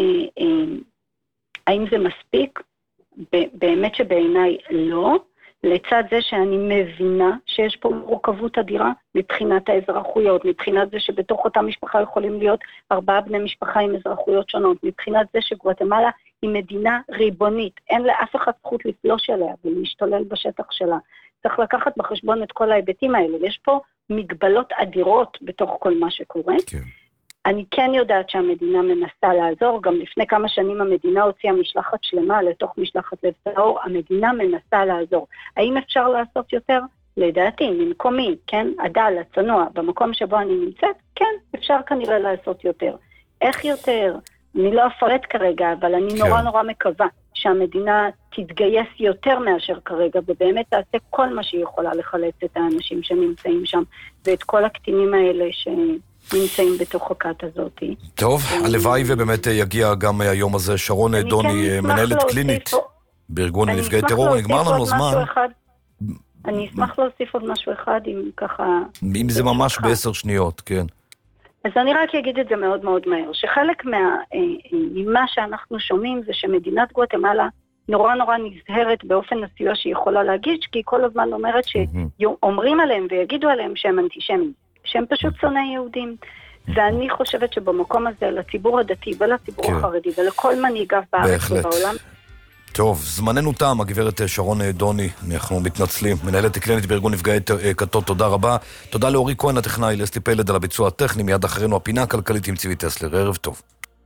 האם זה מספיק? באמת שבעיניי לא. לצד זה שאני מבינה שיש פה מורכבות אדירה מבחינת האזרחויות, מבחינת זה שבתוך אותה משפחה יכולים להיות ארבעה בני משפחה עם אזרחויות שונות, מבחינת זה שגואטמלה היא מדינה ריבונית, אין לאף אחד זכות לפלוש אליה ולהשתולל בשטח שלה. צריך לקחת בחשבון את כל ההיבטים האלה. יש פה מגבלות אדירות בתוך כל מה שקורה. כן. אני כן יודעת שהמדינה מנסה לעזור, גם לפני כמה שנים המדינה הוציאה משלחת שלמה לתוך משלחת לב טהור, המדינה מנסה לעזור. האם אפשר לעשות יותר? לדעתי, ממקומי, כן, הדל, הצנוע, במקום שבו אני נמצאת, כן, אפשר כנראה לעשות יותר. איך יותר? אני לא אפרט כרגע, אבל אני כן. נורא נורא מקווה שהמדינה תתגייס יותר מאשר כרגע, ובאמת תעשה כל מה שהיא יכולה לחלץ את האנשים שנמצאים שם, ואת כל הקטינים האלה שנמצאים בתוך הכת הזאת. טוב, הלוואי ובאמת יגיע גם היום הזה. שרון דוני, מנהלת קלינית בארגון נפגעי טרור, נגמר לנו זמן. אני אשמח להוסיף עוד משהו אחד, אם ככה... אם זה ממש בעשר שניות, כן. אז אני רק אגיד את זה מאוד מאוד מהר, שחלק מה, ממה שאנחנו שומעים זה שמדינת גואטמלה נורא נורא נזהרת באופן הסיוע שהיא יכולה להגיד, כי היא כל הזמן אומרת שאומרים עליהם ויגידו עליהם שהם אנטישמים, שהם פשוט שונאי יהודים. ואני חושבת שבמקום הזה, לציבור הדתי ולציבור כן. החרדי ולכל מנהיגיו בארץ ובעולם, טוב, זמננו תם, הגברת שרון דוני, אנחנו מתנצלים, מנהלת קלינית בארגון נפגעי כתות, תודה רבה. תודה לאורי כהן הטכנאי, לאסתי פלד על הביצוע הטכני, מיד אחרינו הפינה הכלכלית עם ציבי טסלר, ערב טוב.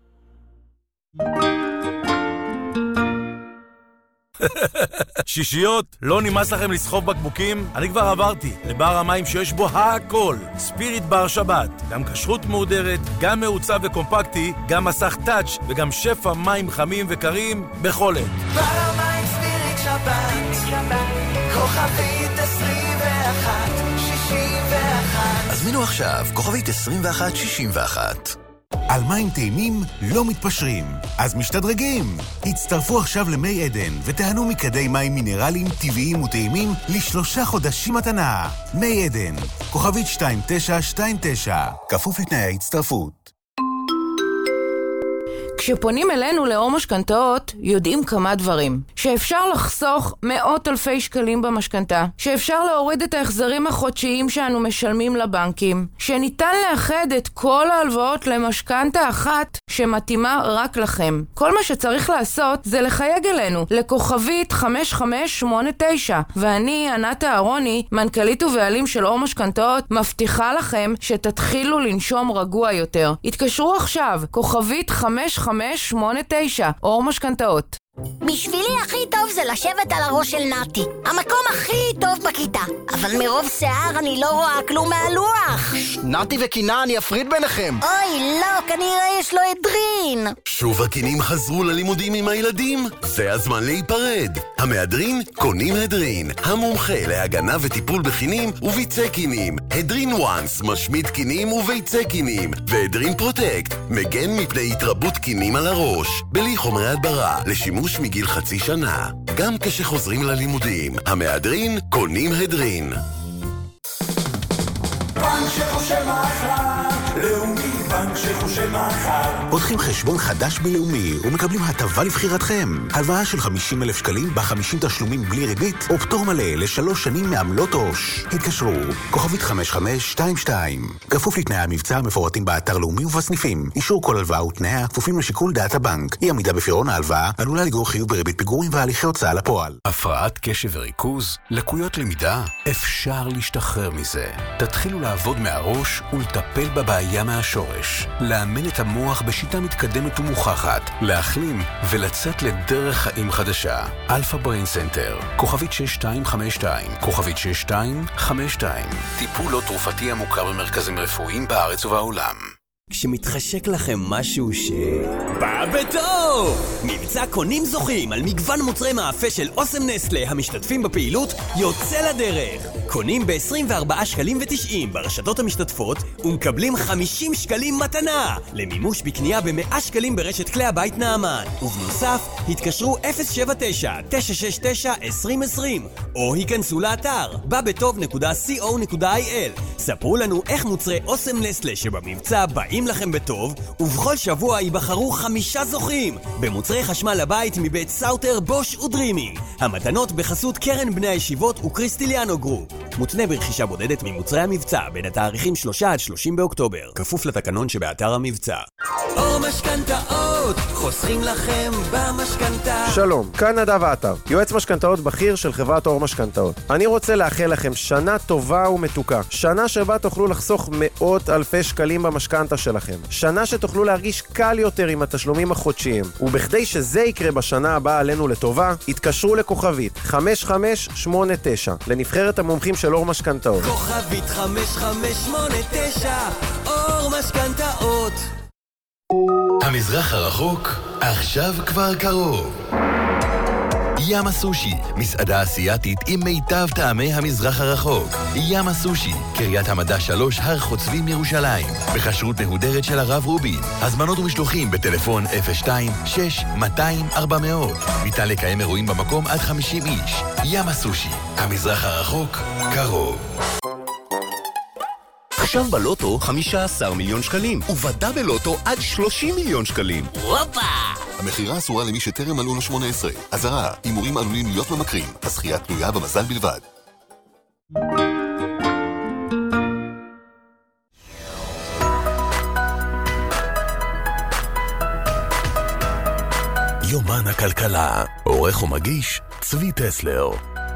שישיות, לא נמאס לכם לסחוב בקבוקים? אני כבר עברתי לבר המים שיש בו הכל. ספיריט בר שבת, גם כשרות מהודרת, גם מעוצב וקומפקטי, גם מסך טאץ' וגם שפע מים חמים וקרים בכל עת. בר המים ספיריט שבת, כוכבית עשרים ואחת שישים ואחת. הזמינו עכשיו, כוכבית עשרים ואחת שישים ואחת. על מים טעימים לא מתפשרים, אז משתדרגים. הצטרפו עכשיו למי עדן ותהנו מכדי מים מינרליים טבעיים וטעימים לשלושה חודשים מתנה. מי עדן, כוכבית שתיים תשע שתיים תשע, כפוף לתנאי ההצטרפות. כשפונים אלינו לאור משכנתאות, יודעים כמה דברים. שאפשר לחסוך מאות אלפי שקלים במשכנתה, שאפשר להוריד את ההחזרים החודשיים שאנו משלמים לבנקים, שניתן לאחד את כל ההלוואות למשכנתה אחת שמתאימה רק לכם. כל מה שצריך לעשות זה לחייג אלינו, לכוכבית חמש חמש שמונה תשע, ואני, ענת אהרוני, מנכ"לית ובעלים של אור משכנתאות, מבטיחה לכם שתתחילו לנשום רגוע יותר. התקשרו עכשיו, כוכבית חמש חמש שמונה תשע, אור משכנתאות. בשבילי הכי טוב זה לשבת על הראש של נתי. המקום הכי טוב בכיתה. אבל מרוב שיער אני לא רואה כלום מהלוח. נתי וקינה, אני אפריד ביניכם. אוי, לא, כנראה יש לו עדרין. שוב הקינים חזרו ללימודים עם הילדים? זה הזמן להיפרד. המהדרין קונים הדרין. המומחה להגנה וטיפול בקינים וביצי קינים. הדרין וואנס משמיד קינים וביצי קינים. והדרין פרוטקט מגן מפני התרבות קינים על הראש. בלי חומרי הדברה, לשימוש מגיל חצי שנה. גם כשחוזרים ללימודים. המהדרין קונים הדרין. בנק שחושב מחר, לאומי בנק שחושב מחר. פותחים חשבון חדש בלאומי ומקבלים הטבה לבחירתכם. הלוואה של חמישים אלף שקלים ב-חמישים תשלומים בלי ריבית, או פטור מלא לשלוש שנים מעמלות עו"ש. התקשרו, כוכבית חמש חמש שתיים שתיים. כפוף לתנאי המבצע המפורטים באתר לאומי ובסניפים. אישור כל הלוואה ותנאיה כפופים לשיקול דעת הבנק. אי עמידה בפירעון ההלוואה עלולה לגרור חיוב בריבית פיגורים והליכי הוצאה לפועל. הפרעת קשב וריכוז, לקויות למידה, אפשר להשתחרר מזה. תתחילו לעבוד מהראש ולטפל בבעיה מהשורש. לאמן את המוח בשיטה מתקדמת ומוכחת. להחלים ולצאת לדרך חיים חדשה. אלפא בריין סנטר, כוכבית שש שתיים חמש שתיים, כוכבית שש שתיים חמש שתיים. טיפול לא תרופתי המוכר במרכזים רפואיים בארץ ובעולם. כשמתחשק לכם משהו ש... בא בטוב! מבצע קונים זוכים על מגוון מוצרי מאפה של אוסם נסטלה המשתתפים בפעילות יוצא לדרך. קונים ב-עשרים וארבעה שקלים ותשעים ברשתות המשתתפות ומקבלים חמישים שקלים מתנה למימוש בקנייה ב-מאה שקלים ברשת כלי הבית נעמן. ובנוסף, התקשרו אפס שבע תשע תשע שש תשע עשרים עשרים או היכנסו לאתר בא בטוב נקודה קו נקודה איי אל. ספרו לנו איך מוצרי אוסם נסטלה שבמבצע באים לכם בטוב, ובכל שבוע ייבחרו חמישה זוכים במוצרי חשמל לבית מבית סאוטר, בוש ודרימי. המתנות בחסות קרן בני הישיבות וקריסטיליאנו גרופ. מותנה ברכישה בודדת ממוצרי המבצע בין התאריכים שלושה עד שלושים באוקטובר, כפוף לתקנון שבאתר המבצע. אור משכנתאות, חוסכים לכם במשכנתה. שלום, כאן נדב עטר, יועץ משכנתאות בכיר של חברת אור משכנתאות. אני רוצה לאחל לכם שנה טובה ומתוקה, שנה שבה תוכלו לחסוך מאות אלפי שקלים במשכנתה שלכם, שנה שתוכלו להרגיש קל יותר עם התשלומים החודשיים. ובכדי שזה יקרה בשנה הבאה עלינו לטובה, התקשרו לכוכבית חמש חמש שמונה תשע לנבחרת המומחים של אור משכנתאות. כוכבית חמש חמש שמונה תשע, אור משכנתאות. המזרח הרחוק עכשיו כבר קרוב. ים הסושי, מסעדה אסיאתית עם מיטב טעמי המזרח הרחוק. ים הסושי, קריית המדע שלוש, הר חוצבים ירושלים. בכשרות מהודרת של הרב רובין. הזמנות ומשלוחים בטלפון אפס שתיים שש מאתיים ארבע מאות. ניתן לקיים אירועים במקום עד חמישים איש. ים הסושי, המזרח הרחוק קרוב. עכשיו בלוטו חמישה עשר מיליון שקלים, ובדה בלוטו עד שלושים מיליון שקלים. וופה! המחירה אסורה למי שטרם מלאו לו שמונה עשרה. אזהרה, הימורים עלולים להיות ממכרים. הזכייה תלויה במזל בלבד. יומן הכלכלה, עורך ומגיש צבי טסלר.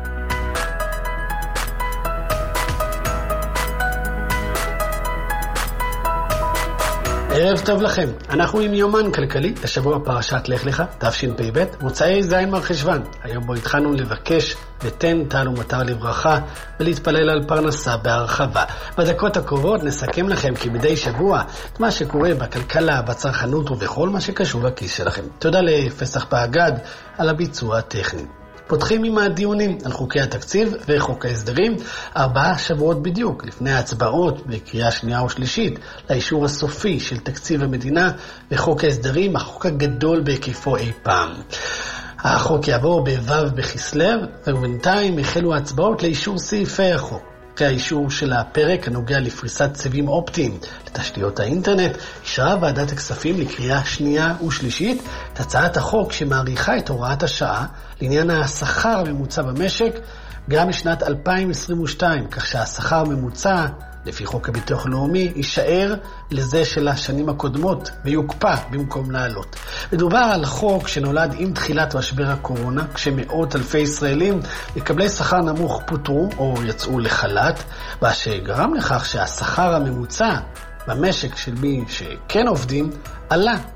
ערב טוב לכם, אנחנו עם יומן כלכלי, השבוע פרשת לך לך, תשפ"ב, מוצאי זין מרחשוון. היום בו התחלנו לבקש ותן טל ומטר לברכה ולהתפלל על פרנסה בהרחבה. בדקות הקרובות נסכם לכם כמדי שבוע את מה שקורה בכלכלה, בצרכנות ובכל מה שקשור לכיס שלכם. תודה לפסח באגד על הביצוע הטכני. פותחים עם הדיונים על חוקי התקציב וחוק ההסדרים, ארבעה שבועות בדיוק לפני ההצבעות בקריאה שנייה ושלישית לאישור הסופי של תקציב המדינה וחוק ההסדרים, החוק הגדול בהיקפו אי פעם. החוק יעבור בו' בכסלו, ובינתיים החלו ההצבעות לאישור סעיפי החוק. אחרי האישור של הפרק הנוגע לפריסת סיבים אופטיים לתשתיות האינטרנט, אישרה ועדת הכספים לקריאה שנייה ושלישית את הצעת החוק שמאריכה את הוראת השעה לעניין השכר הממוצע במשק גם לשנת אלפיים עשרים ושתיים, כך שהשכר הממוצע לפי חוק הביטוח הלאומי יישאר לזה של השנים הקודמות ויוקפא במקום לעלות. מדובר על חוק שנולד עם תחילת משבר הקורונה, כשמאות אלפי ישראלים מקבלי שכר נמוך פוטרו או יצאו לחל"ת, מה שגרם לכך שהשכר הממוצע במשק של מי שכן עובדים עלה.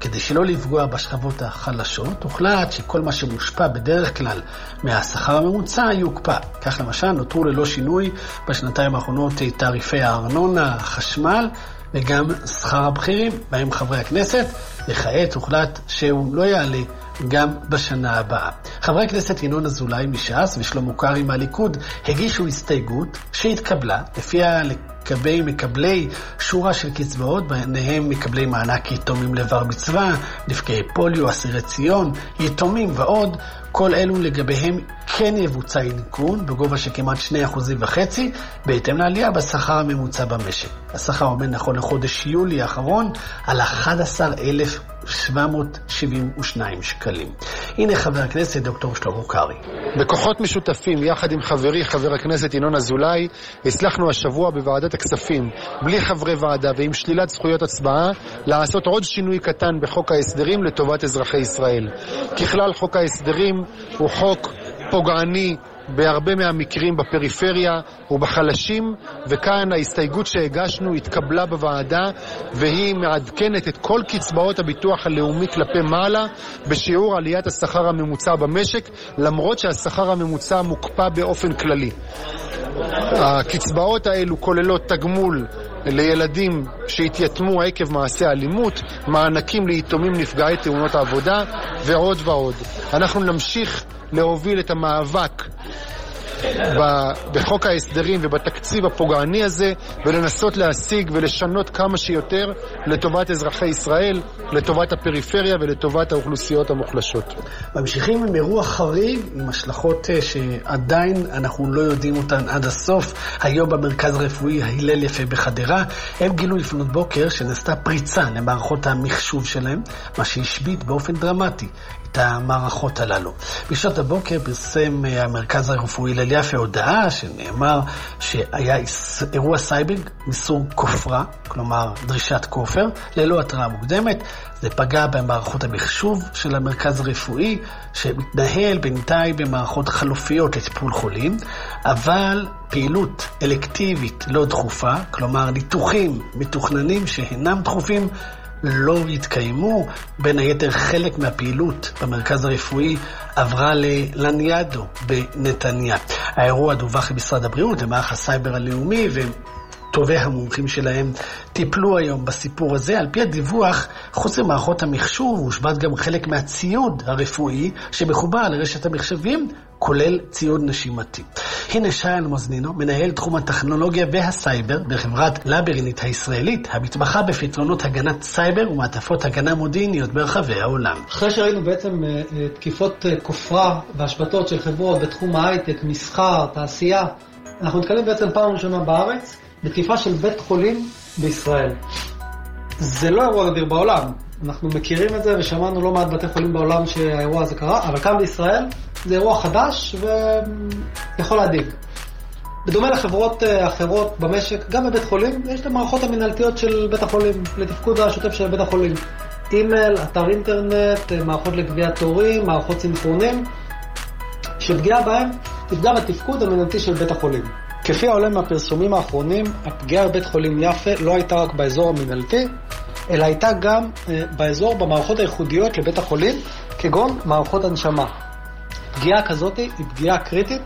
כדי שלא לפגוע בשכבות החלשות, הוחלט שכל מה שמושפע בדרך כלל מהשכר הממוצע יוקפא. כך למשל נותרו ללא שינוי בשנתיים האחרונות תעריפי הארנונה, החשמל וגם שכר הבכירים, בהם חברי הכנסת, וכעת הוחלט שהוא לא יעלה גם בשנה הבאה. חברי הכנסת ינון אזולאי מש"ס ושלמה קרעי מהליכוד הגישו הסתייגות שהתקבלה, לפיה לגבי מקבלי שורה של קצבאות, ביניהם מקבלי מענק יתומים לבר מצווה, נפגעי פוליו, אסירי ציון, יתומים ועוד, כל אלו לגביהם כן יבוצע עדכון בגובה של כמעט שני אחוזים וחצי, בהתאם לעלייה בשכר הממוצע במשק. השכר עומד נכון לחודש יולי האחרון על אחד עשר אלף שבע מאות שבעים ושניים שקלים. הנה חבר הכנסת דוקטור שלמה קרעי. בכוחות משותפים יחד עם חברי חבר הכנסת ינון אזולאי הצלחנו השבוע בוועדת הכספים בלי חברי ועדה ועם שלילת זכויות הצבעה לעשות עוד שינוי קטן בחוק ההסדרים לטובת אזרחי ישראל. ככלל חוק ההסדרים הוא חוק פוגעני בהרבה מהמקרים בפריפריה ובחלשים, וכאן ההסתייגות שהגשנו התקבלה בוועדה, והיא מעדכנת את כל קצבאות הביטוח הלאומי כלפי מעלה בשיעור עליית השכר הממוצע במשק, למרות שהשכר הממוצע מוקפא באופן כללי. הקצבאות האלו כוללות תגמול לילדים שהתייתמו עקב מעשי אלימות, מענקים ליתומים נפגעי תאונות העבודה ועוד ועוד. אנחנו נמשיך להוביל את המאבק בחוק ההסדרים ובתקציב הפוגעני הזה, ולנסות להשיג ולשנות כמה שיותר לטובת אזרחי ישראל, לטובת הפריפריה ולטובת האוכלוסיות המוחלשות. ממשיכים עם אירוע חריג עם השלכות שעדיין אנחנו לא יודעים אותן עד הסוף. היום במרכז הרפואי הלל יפה בחדרה הם גילו לפנות בוקר שנעשתה פריצה למערכות המחשוב שלהם, מה שהשבית באופן דרמטי את המערכות הללו. בשעות הבוקר פרסם המרכז הרפואי הלל יפה הודעה שנאמר שהיה אירוע סייבר מסוג כופרה, כלומר דרישת כופר, ללא התראה מוקדמת. זה פגע במערכות המחשוב של המרכז הרפואי שמתנהל בינתיים במערכות חלופיות לטיפול חולים, אבל פעילות אלקטיבית לא דחופה, כלומר ניתוחים מתוכננים שאינם דחופים, לא התקיימו. בין היתר חלק מהפעילות במרכז הרפואי עברה ללניאדו בנתניה. האירוע דווח למשרד הבריאות, למערך הסייבר הלאומי, וטובי המומחים שלהם טיפלו היום בסיפור הזה. על פי הדיווח, חוץ ממערכות המחשוב, הושבת גם חלק מהציוד הרפואי שמחובר לרשת המחשבים, כולל ציוד נשימתי. הנה שי אלמוזנינו, מנהל תחום הטכנולוגיה והסייבר בחברת לברינית הישראלית, המתמחה בפתרונות הגנת סייבר ומעטפות הגנה מודיעיניות ברחבי העולם. אחרי שראינו בעצם תקיפות כופרה והשבתות של חברות בתחום ההייטק, מסחר, תעשייה, אנחנו נתקלים בעצם פעם ראשונה בארץ בתקיפה של בית חולים בישראל. זה לא אירוע נדיר בעולם. אנחנו מכירים את זה ושמענו לא מעט בתי חולים בעולם שהאירוע הזה קרה, אבל כאן בישראל זה אירוע חדש ויכול להדאיג. בדומה לחברות אחרות במשק, גם בבית חולים יש את המערכות המנהלתיות של בית החולים, לתפקוד השוטף של בית החולים. אימייל, אתר אינטרנט, מערכות לגביית תורים, מערכות סינכרונים, שפגיעה בהם תפגע בתפקוד המנהלתי של בית החולים. כפי העולה מהפרסומים האחרונים, הפגיעה בבית חולים יפה לא הייתה רק באזור המנהלתי, אלא הייתה גם באזור במערכות הייחודיות לבית החולים, כגון מערכות הנשמה. פגיעה כזאת היא פגיעה קריטית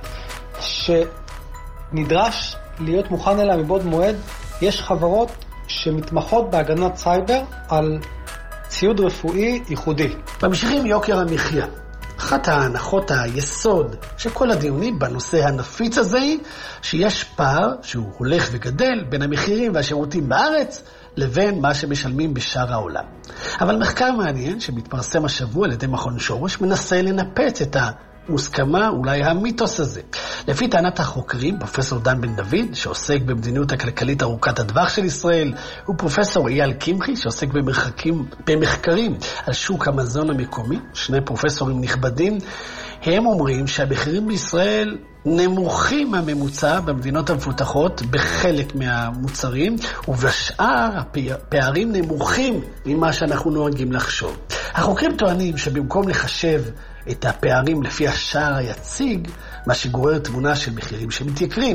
שנדרש להיות מוכן אליה מבעוד מועד. יש חברות שמתמחות בהגנת סייבר על ציוד רפואי ייחודי. ממשיכים יוקר המחיה. אחת ההנחות היסוד של כל הדיונים בנושא הנפיץ הזה היא שיש פער שהוא הולך וגדל בין המחירים והשירותים בארץ לבין מה שמשלמים בשאר העולם. אבל מחקר מעניין שמתפרסם השבוע על ידי מכון שורש מנסה לנפץ את המוסכמה, אולי המיתוס הזה. לפי טענת החוקרים, פרופסור דן בן דוד, שעוסק במדיניות הכלכלית ארוכת הטווח של ישראל, ופרופסור אייל קמחי, שעוסק במחקרים, במחקרים על שוק המזון המקומי, שני פרופסורים נכבדים, הם אומרים שהמחירים בישראל נמוכים מהממוצע במדינות המפותחות בחלק מהמוצרים, ובשאר הפערים נמוכים ממה שאנחנו נוהגים לחשוב. החוקרים טוענים שבמקום לחשב את הפערים לפי השער היציג, מה שגורר תמונה של מחירים שמתייקרים,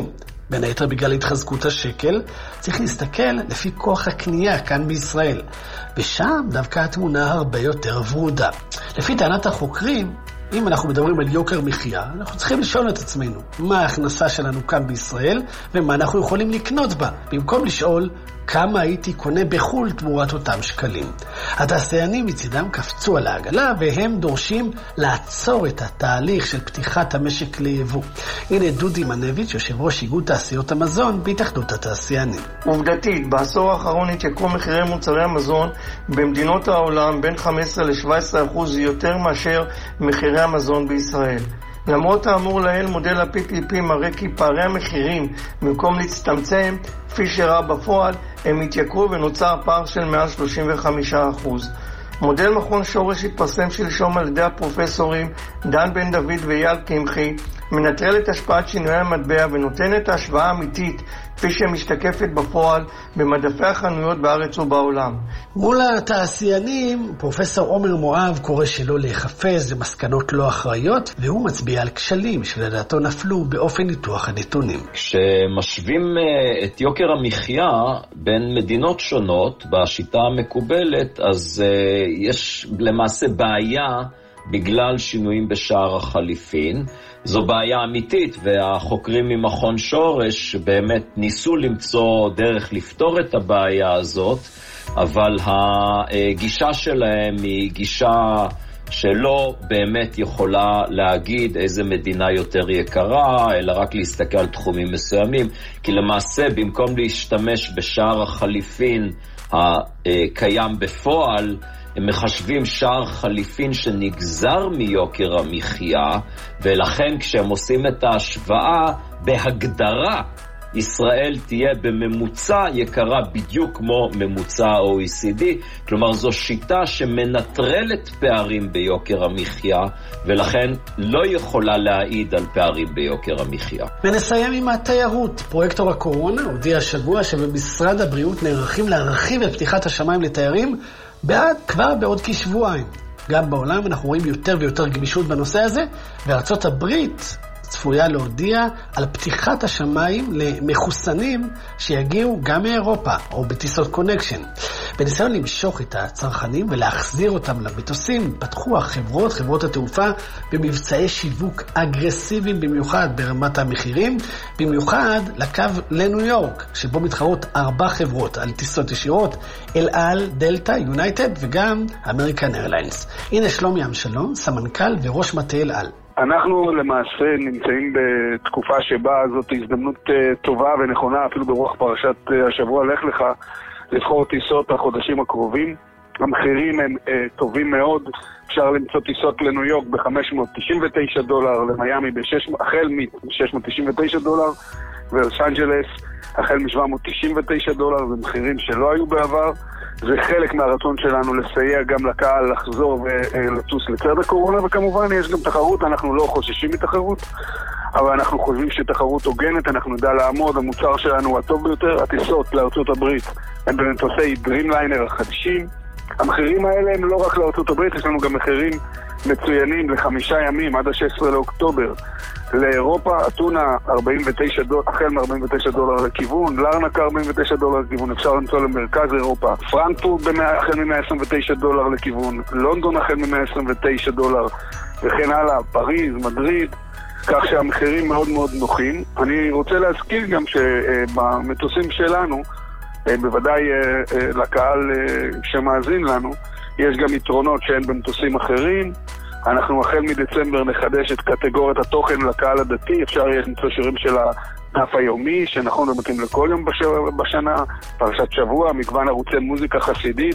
בין היתר בגלל התחזקות השקל, צריך להסתכל לפי כוח הקנייה כאן בישראל. ושם דווקא התמונה הרבה יותר ורודה. לפי טענת החוקרים, אם אנחנו מדברים על יוקר מחיה, אנחנו צריכים לשאול את עצמנו מה ההכנסה שלנו כאן בישראל ומה אנחנו יכולים לקנות בה, במקום לשאול כמה הייתי קונה בחול תמורת אותם שקלים. התעשיינים מצידם קפצו על העגלה והם דורשים לעצור את התהליך של פתיחת המשק ליבוא. הנה דודי מנביץ', יושב ראש איגוד תעשיות המזון בהתאחדות התעשיינים. עובדתית, בעשור האחרון התייקרו מחירי מוצרי המזון במדינות העולם בין חמש עשרה ל-שבע עשרה אחוז יותר מאשר מחירי המזון בישראל. למרות האמור לעיל, מודל ה-פי פי פי מראה כי פערי המחירים במקום להצטמצם, כפי שראה בפועל, הם התייקרו ונוצר פער של מעל שלושים וחמישה אחוז. מודל מכון שורש התפרסם שלשום על ידי הפרופסורים דן בן דוד ואייל קמחי, מנטרל את השפעת שינויי המטבע ונותן את ההשוואה האמיתית כפי שמשתקפת בפועל במדפי החנויות בארץ ובעולם. מול התעשיינים, פרופסור עומר מואב קורא שלא להיחפז למסקנות לא אחראיות, והוא מצביע על כשלים שלדעתו נפלו באופן ניתוח הנתונים. כשמשווים את יוקר המחיה בין מדינות שונות בשיטה המקובלת, אז יש למעשה בעיה בגלל שינויים בשער החליפין. זו בעיה אמיתית, והחוקרים ממכון שורש באמת ניסו למצוא דרך לפתור את הבעיה הזאת, אבל הגישה שלהם היא גישה שלא באמת יכולה להגיד איזה מדינה יותר יקרה, אלא רק להסתכל על תחומים מסוימים, כי למעשה במקום להשתמש בשער החליפין הקיים בפועל, הם מחשבים שער חליפין שנגזר מיוקר המחיה, ולכן כשהם עושים את ההשוואה, בהגדרה ישראל תהיה בממוצע יקרה בדיוק כמו ממוצע ה-או אי סי די, כלומר זו שיטה שמנטרלת פערים ביוקר המחיה, ולכן לא יכולה להעיד על פערים ביוקר המחיה. ונסיים עם התיירות. פרויקטור הקורונה הודיע השבוע שבמשרד הבריאות נערכים להרחיב את פתיחת השמיים לתיירים, בעד כבר בעוד כשבועיים. גם בעולם אנחנו רואים יותר ויותר גמישות בנושא הזה, וארצות הברית צפויה להודיע על פתיחת השמיים למחוסנים שיגיעו גם מאירופה או בטיסות קונקשן. בניסיון למשוך את הצרכנים ולהחזיר אותם למטוסים, פתחו החברות, חברות התעופה, במבצעי שיווק אגרסיביים במיוחד ברמת המחירים, במיוחד לקו לניו יורק, שבו מתחרות ארבע חברות על טיסות ישירות, אל על, דלטה, יונייטד וגם אמריקן איירליינס. הנה שלומי אמשלום, סמנכ"ל וראש מטה אל על. אנחנו למעשה נמצאים בתקופה שבה זאת הזדמנות טובה ונכונה, אפילו ברוח פרשת השבוע לך לך, לבחור טיסות החודשים הקרובים. המחירים הם טובים מאוד, אפשר למצוא טיסות לניו יורק ב-חמש מאות תשעים ותשע דולר, למיימי החל מ-שש מאות תשעים ותשע דולר, ולוס אנג'לס החל מ-שבע מאות תשעים ותשע דולר, זה מחירים שלא היו בעבר. זה חלק מהרצון שלנו לסייע גם לקהל לחזור ולטוס לצד הקורונה, וכמובן יש גם תחרות, אנחנו לא חוששים מתחרות, אבל אנחנו חושבים שתחרות הוגנת, אנחנו נדע לעמוד, המוצר שלנו הוא הטוב ביותר, הטיסות לארצות הברית הם במטוסי דרימליינר החדשים, המחירים האלה הם לא רק לארצות הברית, יש לנו גם מחירים מצוינים לחמישה ימים עד ה-שישה עשר לאוקטובר. לאירופה, אתונה ארבעים ותשע דולר, החל מ-ארבעים ותשע דולר לכיוון, לרנקה ארבעים ותשע דולר לכיוון, אפשר למצוא למרכז אירופה, פרנקפורט החל מ-מאה עשרים ותשע דולר לכיוון, לונדון החל מ-מאה עשרים ותשע דולר וכן הלאה, פריז, מדריד, כך שהמחירים מאוד מאוד נוחים. אני רוצה להזכיר גם שבמטוסים שלנו, בוודאי לקהל שמאזין לנו, יש גם יתרונות שאין במטוסים אחרים. אנחנו החל מדצמבר נחדש את קטגוריית התוכן לקהל הדתי, אפשר יהיה למצוא שירים של הדף היומי, שנכון ומתאים לכל יום בשנה, פרשת שבוע, מגוון ערוצי מוזיקה חסידית,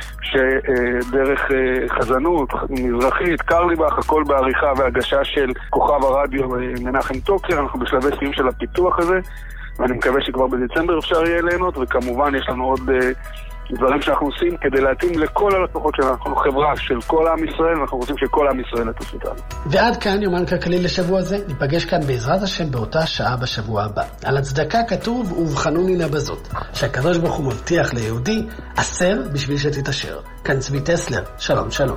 שדרך חזנות, מזרחית, קרליבך, הכל בעריכה והגשה של כוכב הרדיו מנחם טוקר, אנחנו בשלבי סיום של הפיתוח הזה, ואני מקווה שכבר בדצמבר אפשר יהיה ליהנות, וכמובן יש לנו עוד דברים שאנחנו עושים כדי להתאים לכל הלקוחות שלנו. אנחנו חברה של כל עם ישראל, ואנחנו רוצים שכל עם ישראל יטוס איתנו. ועד כאן יומן כלכלי לשבוע זה. ניפגש כאן בעזרת השם באותה שעה בשבוע הבא. על הצדקה כתוב, ובחנוני נא בזאת, שהקדוש ברוך הוא מבטיח ליהודי, עשר בשביל שתתאשר. כאן צבי טסלר, שלום שלום.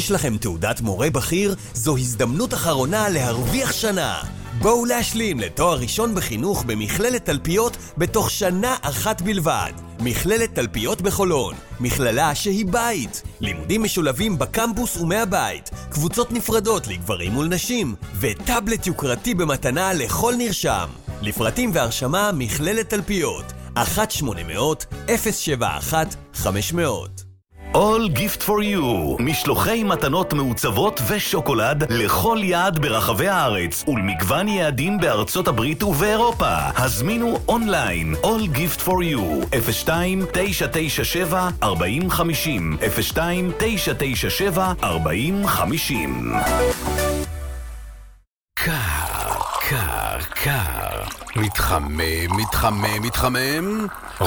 יש לכם תעודת מורה בכיר, זו הזדמנות אחרונה להרוויח שנה. בואו להשלים לתואר ראשון בחינוך במכללת תלפיות בתוך שנה אחת בלבד. מכללת תלפיות בחולון, מכללה שהיא בית. לימודים משולבים בקמפוס ומהבית, קבוצות נפרדות לגברים ולנשים, וטאבלט יוקרתי במתנה לכל נרשם. לפרטים והרשמה מכללת תלפיות, אחת שמונה מאות אפס שבע אחת חמש מאות. All Gift for You, משלוחי מתנות מעוצבות ושוקולד לכל יעד ברחבי הארץ ולמגוון יעדים בארצות הברית ובאירופה. הזמינו אונליין All Gift for You, אפס שתיים תשע תשע שבע ארבע חמש אפס, אפס שתיים תשע תשע שבע ארבע חמש. קר, קר, קר. מתחמם, מתחמם, מתחמם.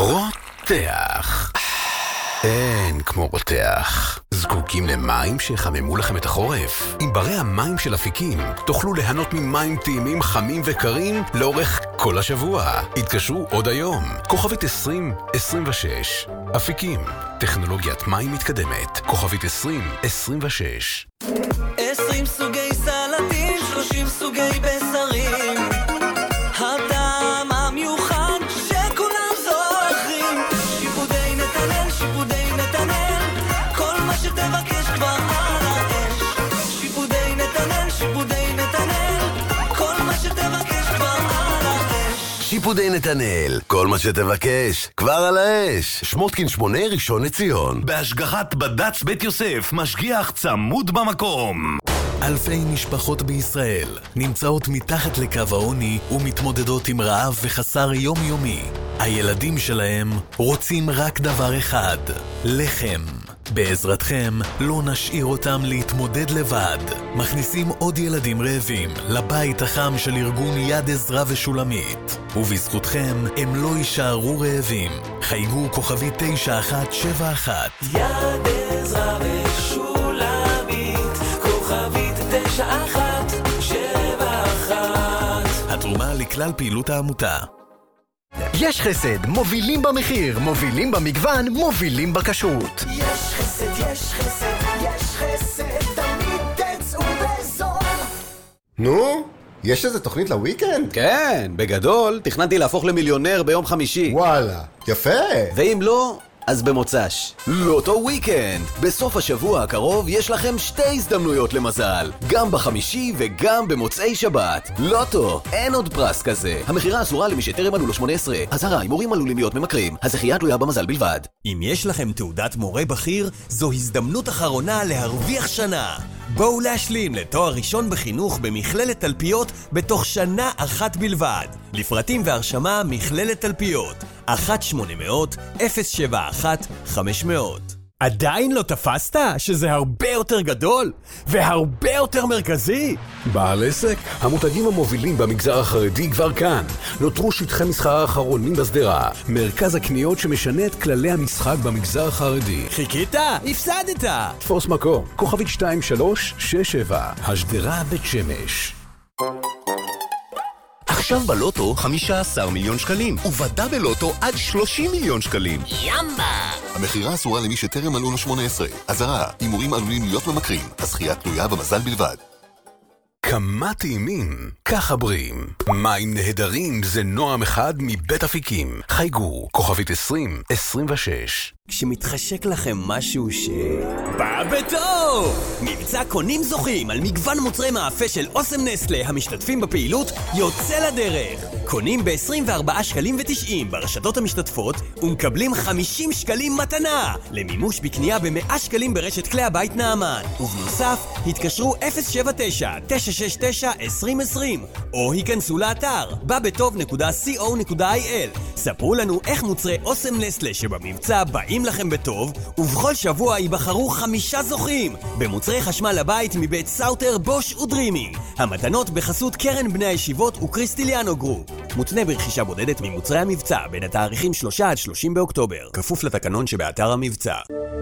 רותח. אין כמו רותח. זקוקים למים שיחממו לכם את החורף? עם ברי המים של אפיקים תוכלו ליהנות ממים טעימים חמים וקרים לאורך כל השבוע. התקשרו עוד היום. כוכבית עשרים עשרים ושש. אפיקים, טכנולוגיית מים מתקדמת. כוכבית עשרים עשרים ושש. עשרים סוגי סלטים, שלושים סוגי בשרים. הטעם המיוחד שכולם זוכרים. שיפודי נתנאל, שיפודי נתנאל, כל מה שתבקש כבר על האש. שיפודי נתנאל, שיפודי נתנאל, כל מה שתבקש כבר על האש. שיפודי נתנאל, כל מה שתבקש כבר על האש. שמותקין שמונה, ראשון לציון. בהשגחת בד"ץ בית יוסף, משגיח צמוד במקום. אלפי משפחות בישראל נמצאות מתחת לקו העוני ומתמודדות עם רעב וחסר יומיומי. הילדים שלהם רוצים רק דבר אחד, לחם. בעזרתכם לא נשאיר אותם להתמודד לבד. מכניסים עוד ילדים רעבים לבית החם של ארגון יד עזרא ושולמית. ובזכותכם הם לא יישארו רעבים. חייגו כוכבי תשע אחת שבע אחת. יד עזרא ושולמית, כוכבית תשע אחת שבע אחת. התרומה לכלל פעילות העמותה. יש חסד, מובילים במחיר, מובילים במגוון, מובילים בכשרות. יש חסד, יש חסד, יש חסד, תמיד תצאו בזול. נו, יש איזה תוכנית לוויקנד? כן, בגדול, תכננתי להפוך למיליונר ביום חמישי. וואלה, יפה. ואם לא, אז במוצ"ש. לוטו וויקנד. בסוף השבוע הקרוב יש לכם שתי הזדמנויות למזל. גם בחמישי וגם במוצאי שבת. לוטו, אין עוד פרס כזה. המחירה אסורה למי שטרם מלאו לו שמונה עשרה. אזהרה, הימורים עלולים להיות ממכרים. הזכייה תלויה במזל בלבד. אם יש לכם תעודת מורה בכיר, זו הזדמנות אחרונה להרוויח שנה. בואו להשלים לתואר ראשון בחינוך במכללת תלפיות בתוך שנה אחת בלבד. לפרטים והרשמה מכללת תלפיות, אחת שמונה מאות אפס שבע אחת חמש מאות. עדיין לא תפסת שזה הרבה יותר גדול והרבה יותר מרכזי? בעל עסק, המותגים המובילים במגזר החרדי כבר כאן. נותרו שטחי מסחר האחרונים בסדרה, מרכז הקניות שמשנה את כללי המשחק במגזר החרדי. חיכית? הפסדת! תפוס מקום, כוכבית שתיים שלוש שש שבע, השדרה בית שמש. עכשיו בלוטו חמישה עשר מיליון שקלים, ובדה בלוטו עד שלושים מיליון שקלים. ימבה! המחירה אסורה למי שטרם מלאו לו שמונה עשרה. אזהרה, הימורים עלולים להיות ממכרים. הזכייה תלויה במזל בלבד. כמה טעימים, ככה בריאים. מים נהדרים זה נועם אחד מבית אפיקים. חייגו, כוכבית עשרים עשרים ושש. כשמתחשק לכם משהו ש... בא בטוב! מבצע קונים זוכים על מגוון מוצרי מאפה של אוסם נסטלה המשתתפים בפעילות יוצא לדרך. קונים ב-עשרים וארבעה שקלים ותשעים ברשתות המשתתפות ומקבלים חמישים שקלים מתנה למימוש בקנייה ב-מאה שקלים ברשת כלי הבית נעמן. ובנוסף, התקשרו אפס שבע תשע תשע שש תשע עשרים עשרים או היכנסו לאתר בא בטוב נקודה קו נקודה איי אל. ספרו לנו איך מוצרי אוסם נסטלה שבמבצע באים לכם בטוב, ובכל שבוע ייבחרו חמישה זוכים במוצרי חשמל לבית מבית סאוטר, בוש ודרימי. המתנות בחסות קרן בני הישיבות וקריסטיליאנו גרופ. מותנה ברכישה בודדת ממוצרי המבצע בין התאריכים שלושה עד שלושים באוקטובר, כפוף לתקנון שבאתר המבצע.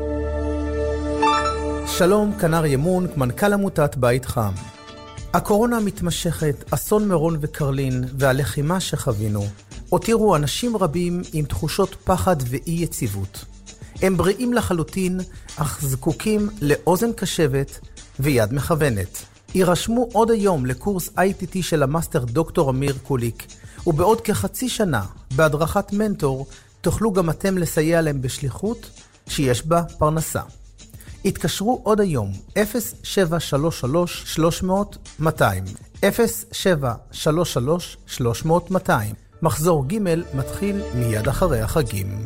שלום, כנר ימון, מנכ"ל עמותת בית חם. הקורונה מתמשכת, אסון מירון וקרלין והלחימה שחווינו הותירו אנשים רבים עם תחושות פחד ואי יציבות. הם בריאים לחלוטין, אך זקוקים לאוזן קשבת ויד מכוונת. יירשמו עוד היום לקורס איי טי טי של המאסטר דוקטור אמיר קוליק, ובעוד כחצי שנה, בהדרכת מנטור, תוכלו גם אתם לסייע להם בשליחות שיש בה פרנסה. התקשרו עוד היום, אפס שבע שלוש שלוש שלוש מאות מאתיים, אפס שבע שלוש שלוש שלוש מאות מאתיים. מחזור ג' מתחיל מיד אחרי החגים.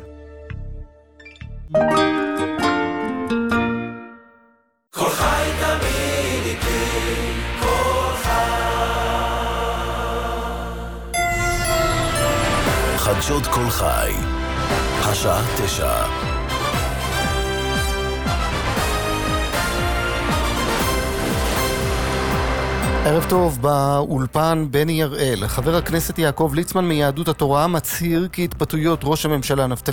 כל חי תמיד איתי, כל חי. חדשות כל חי, השעה תשע. ערב טוב, באולפן בני הראל. חבר הכנסת יעקב ליצמן מיהדות התורה מצהיר כי התבטאויות ראש הממשלה נפתלי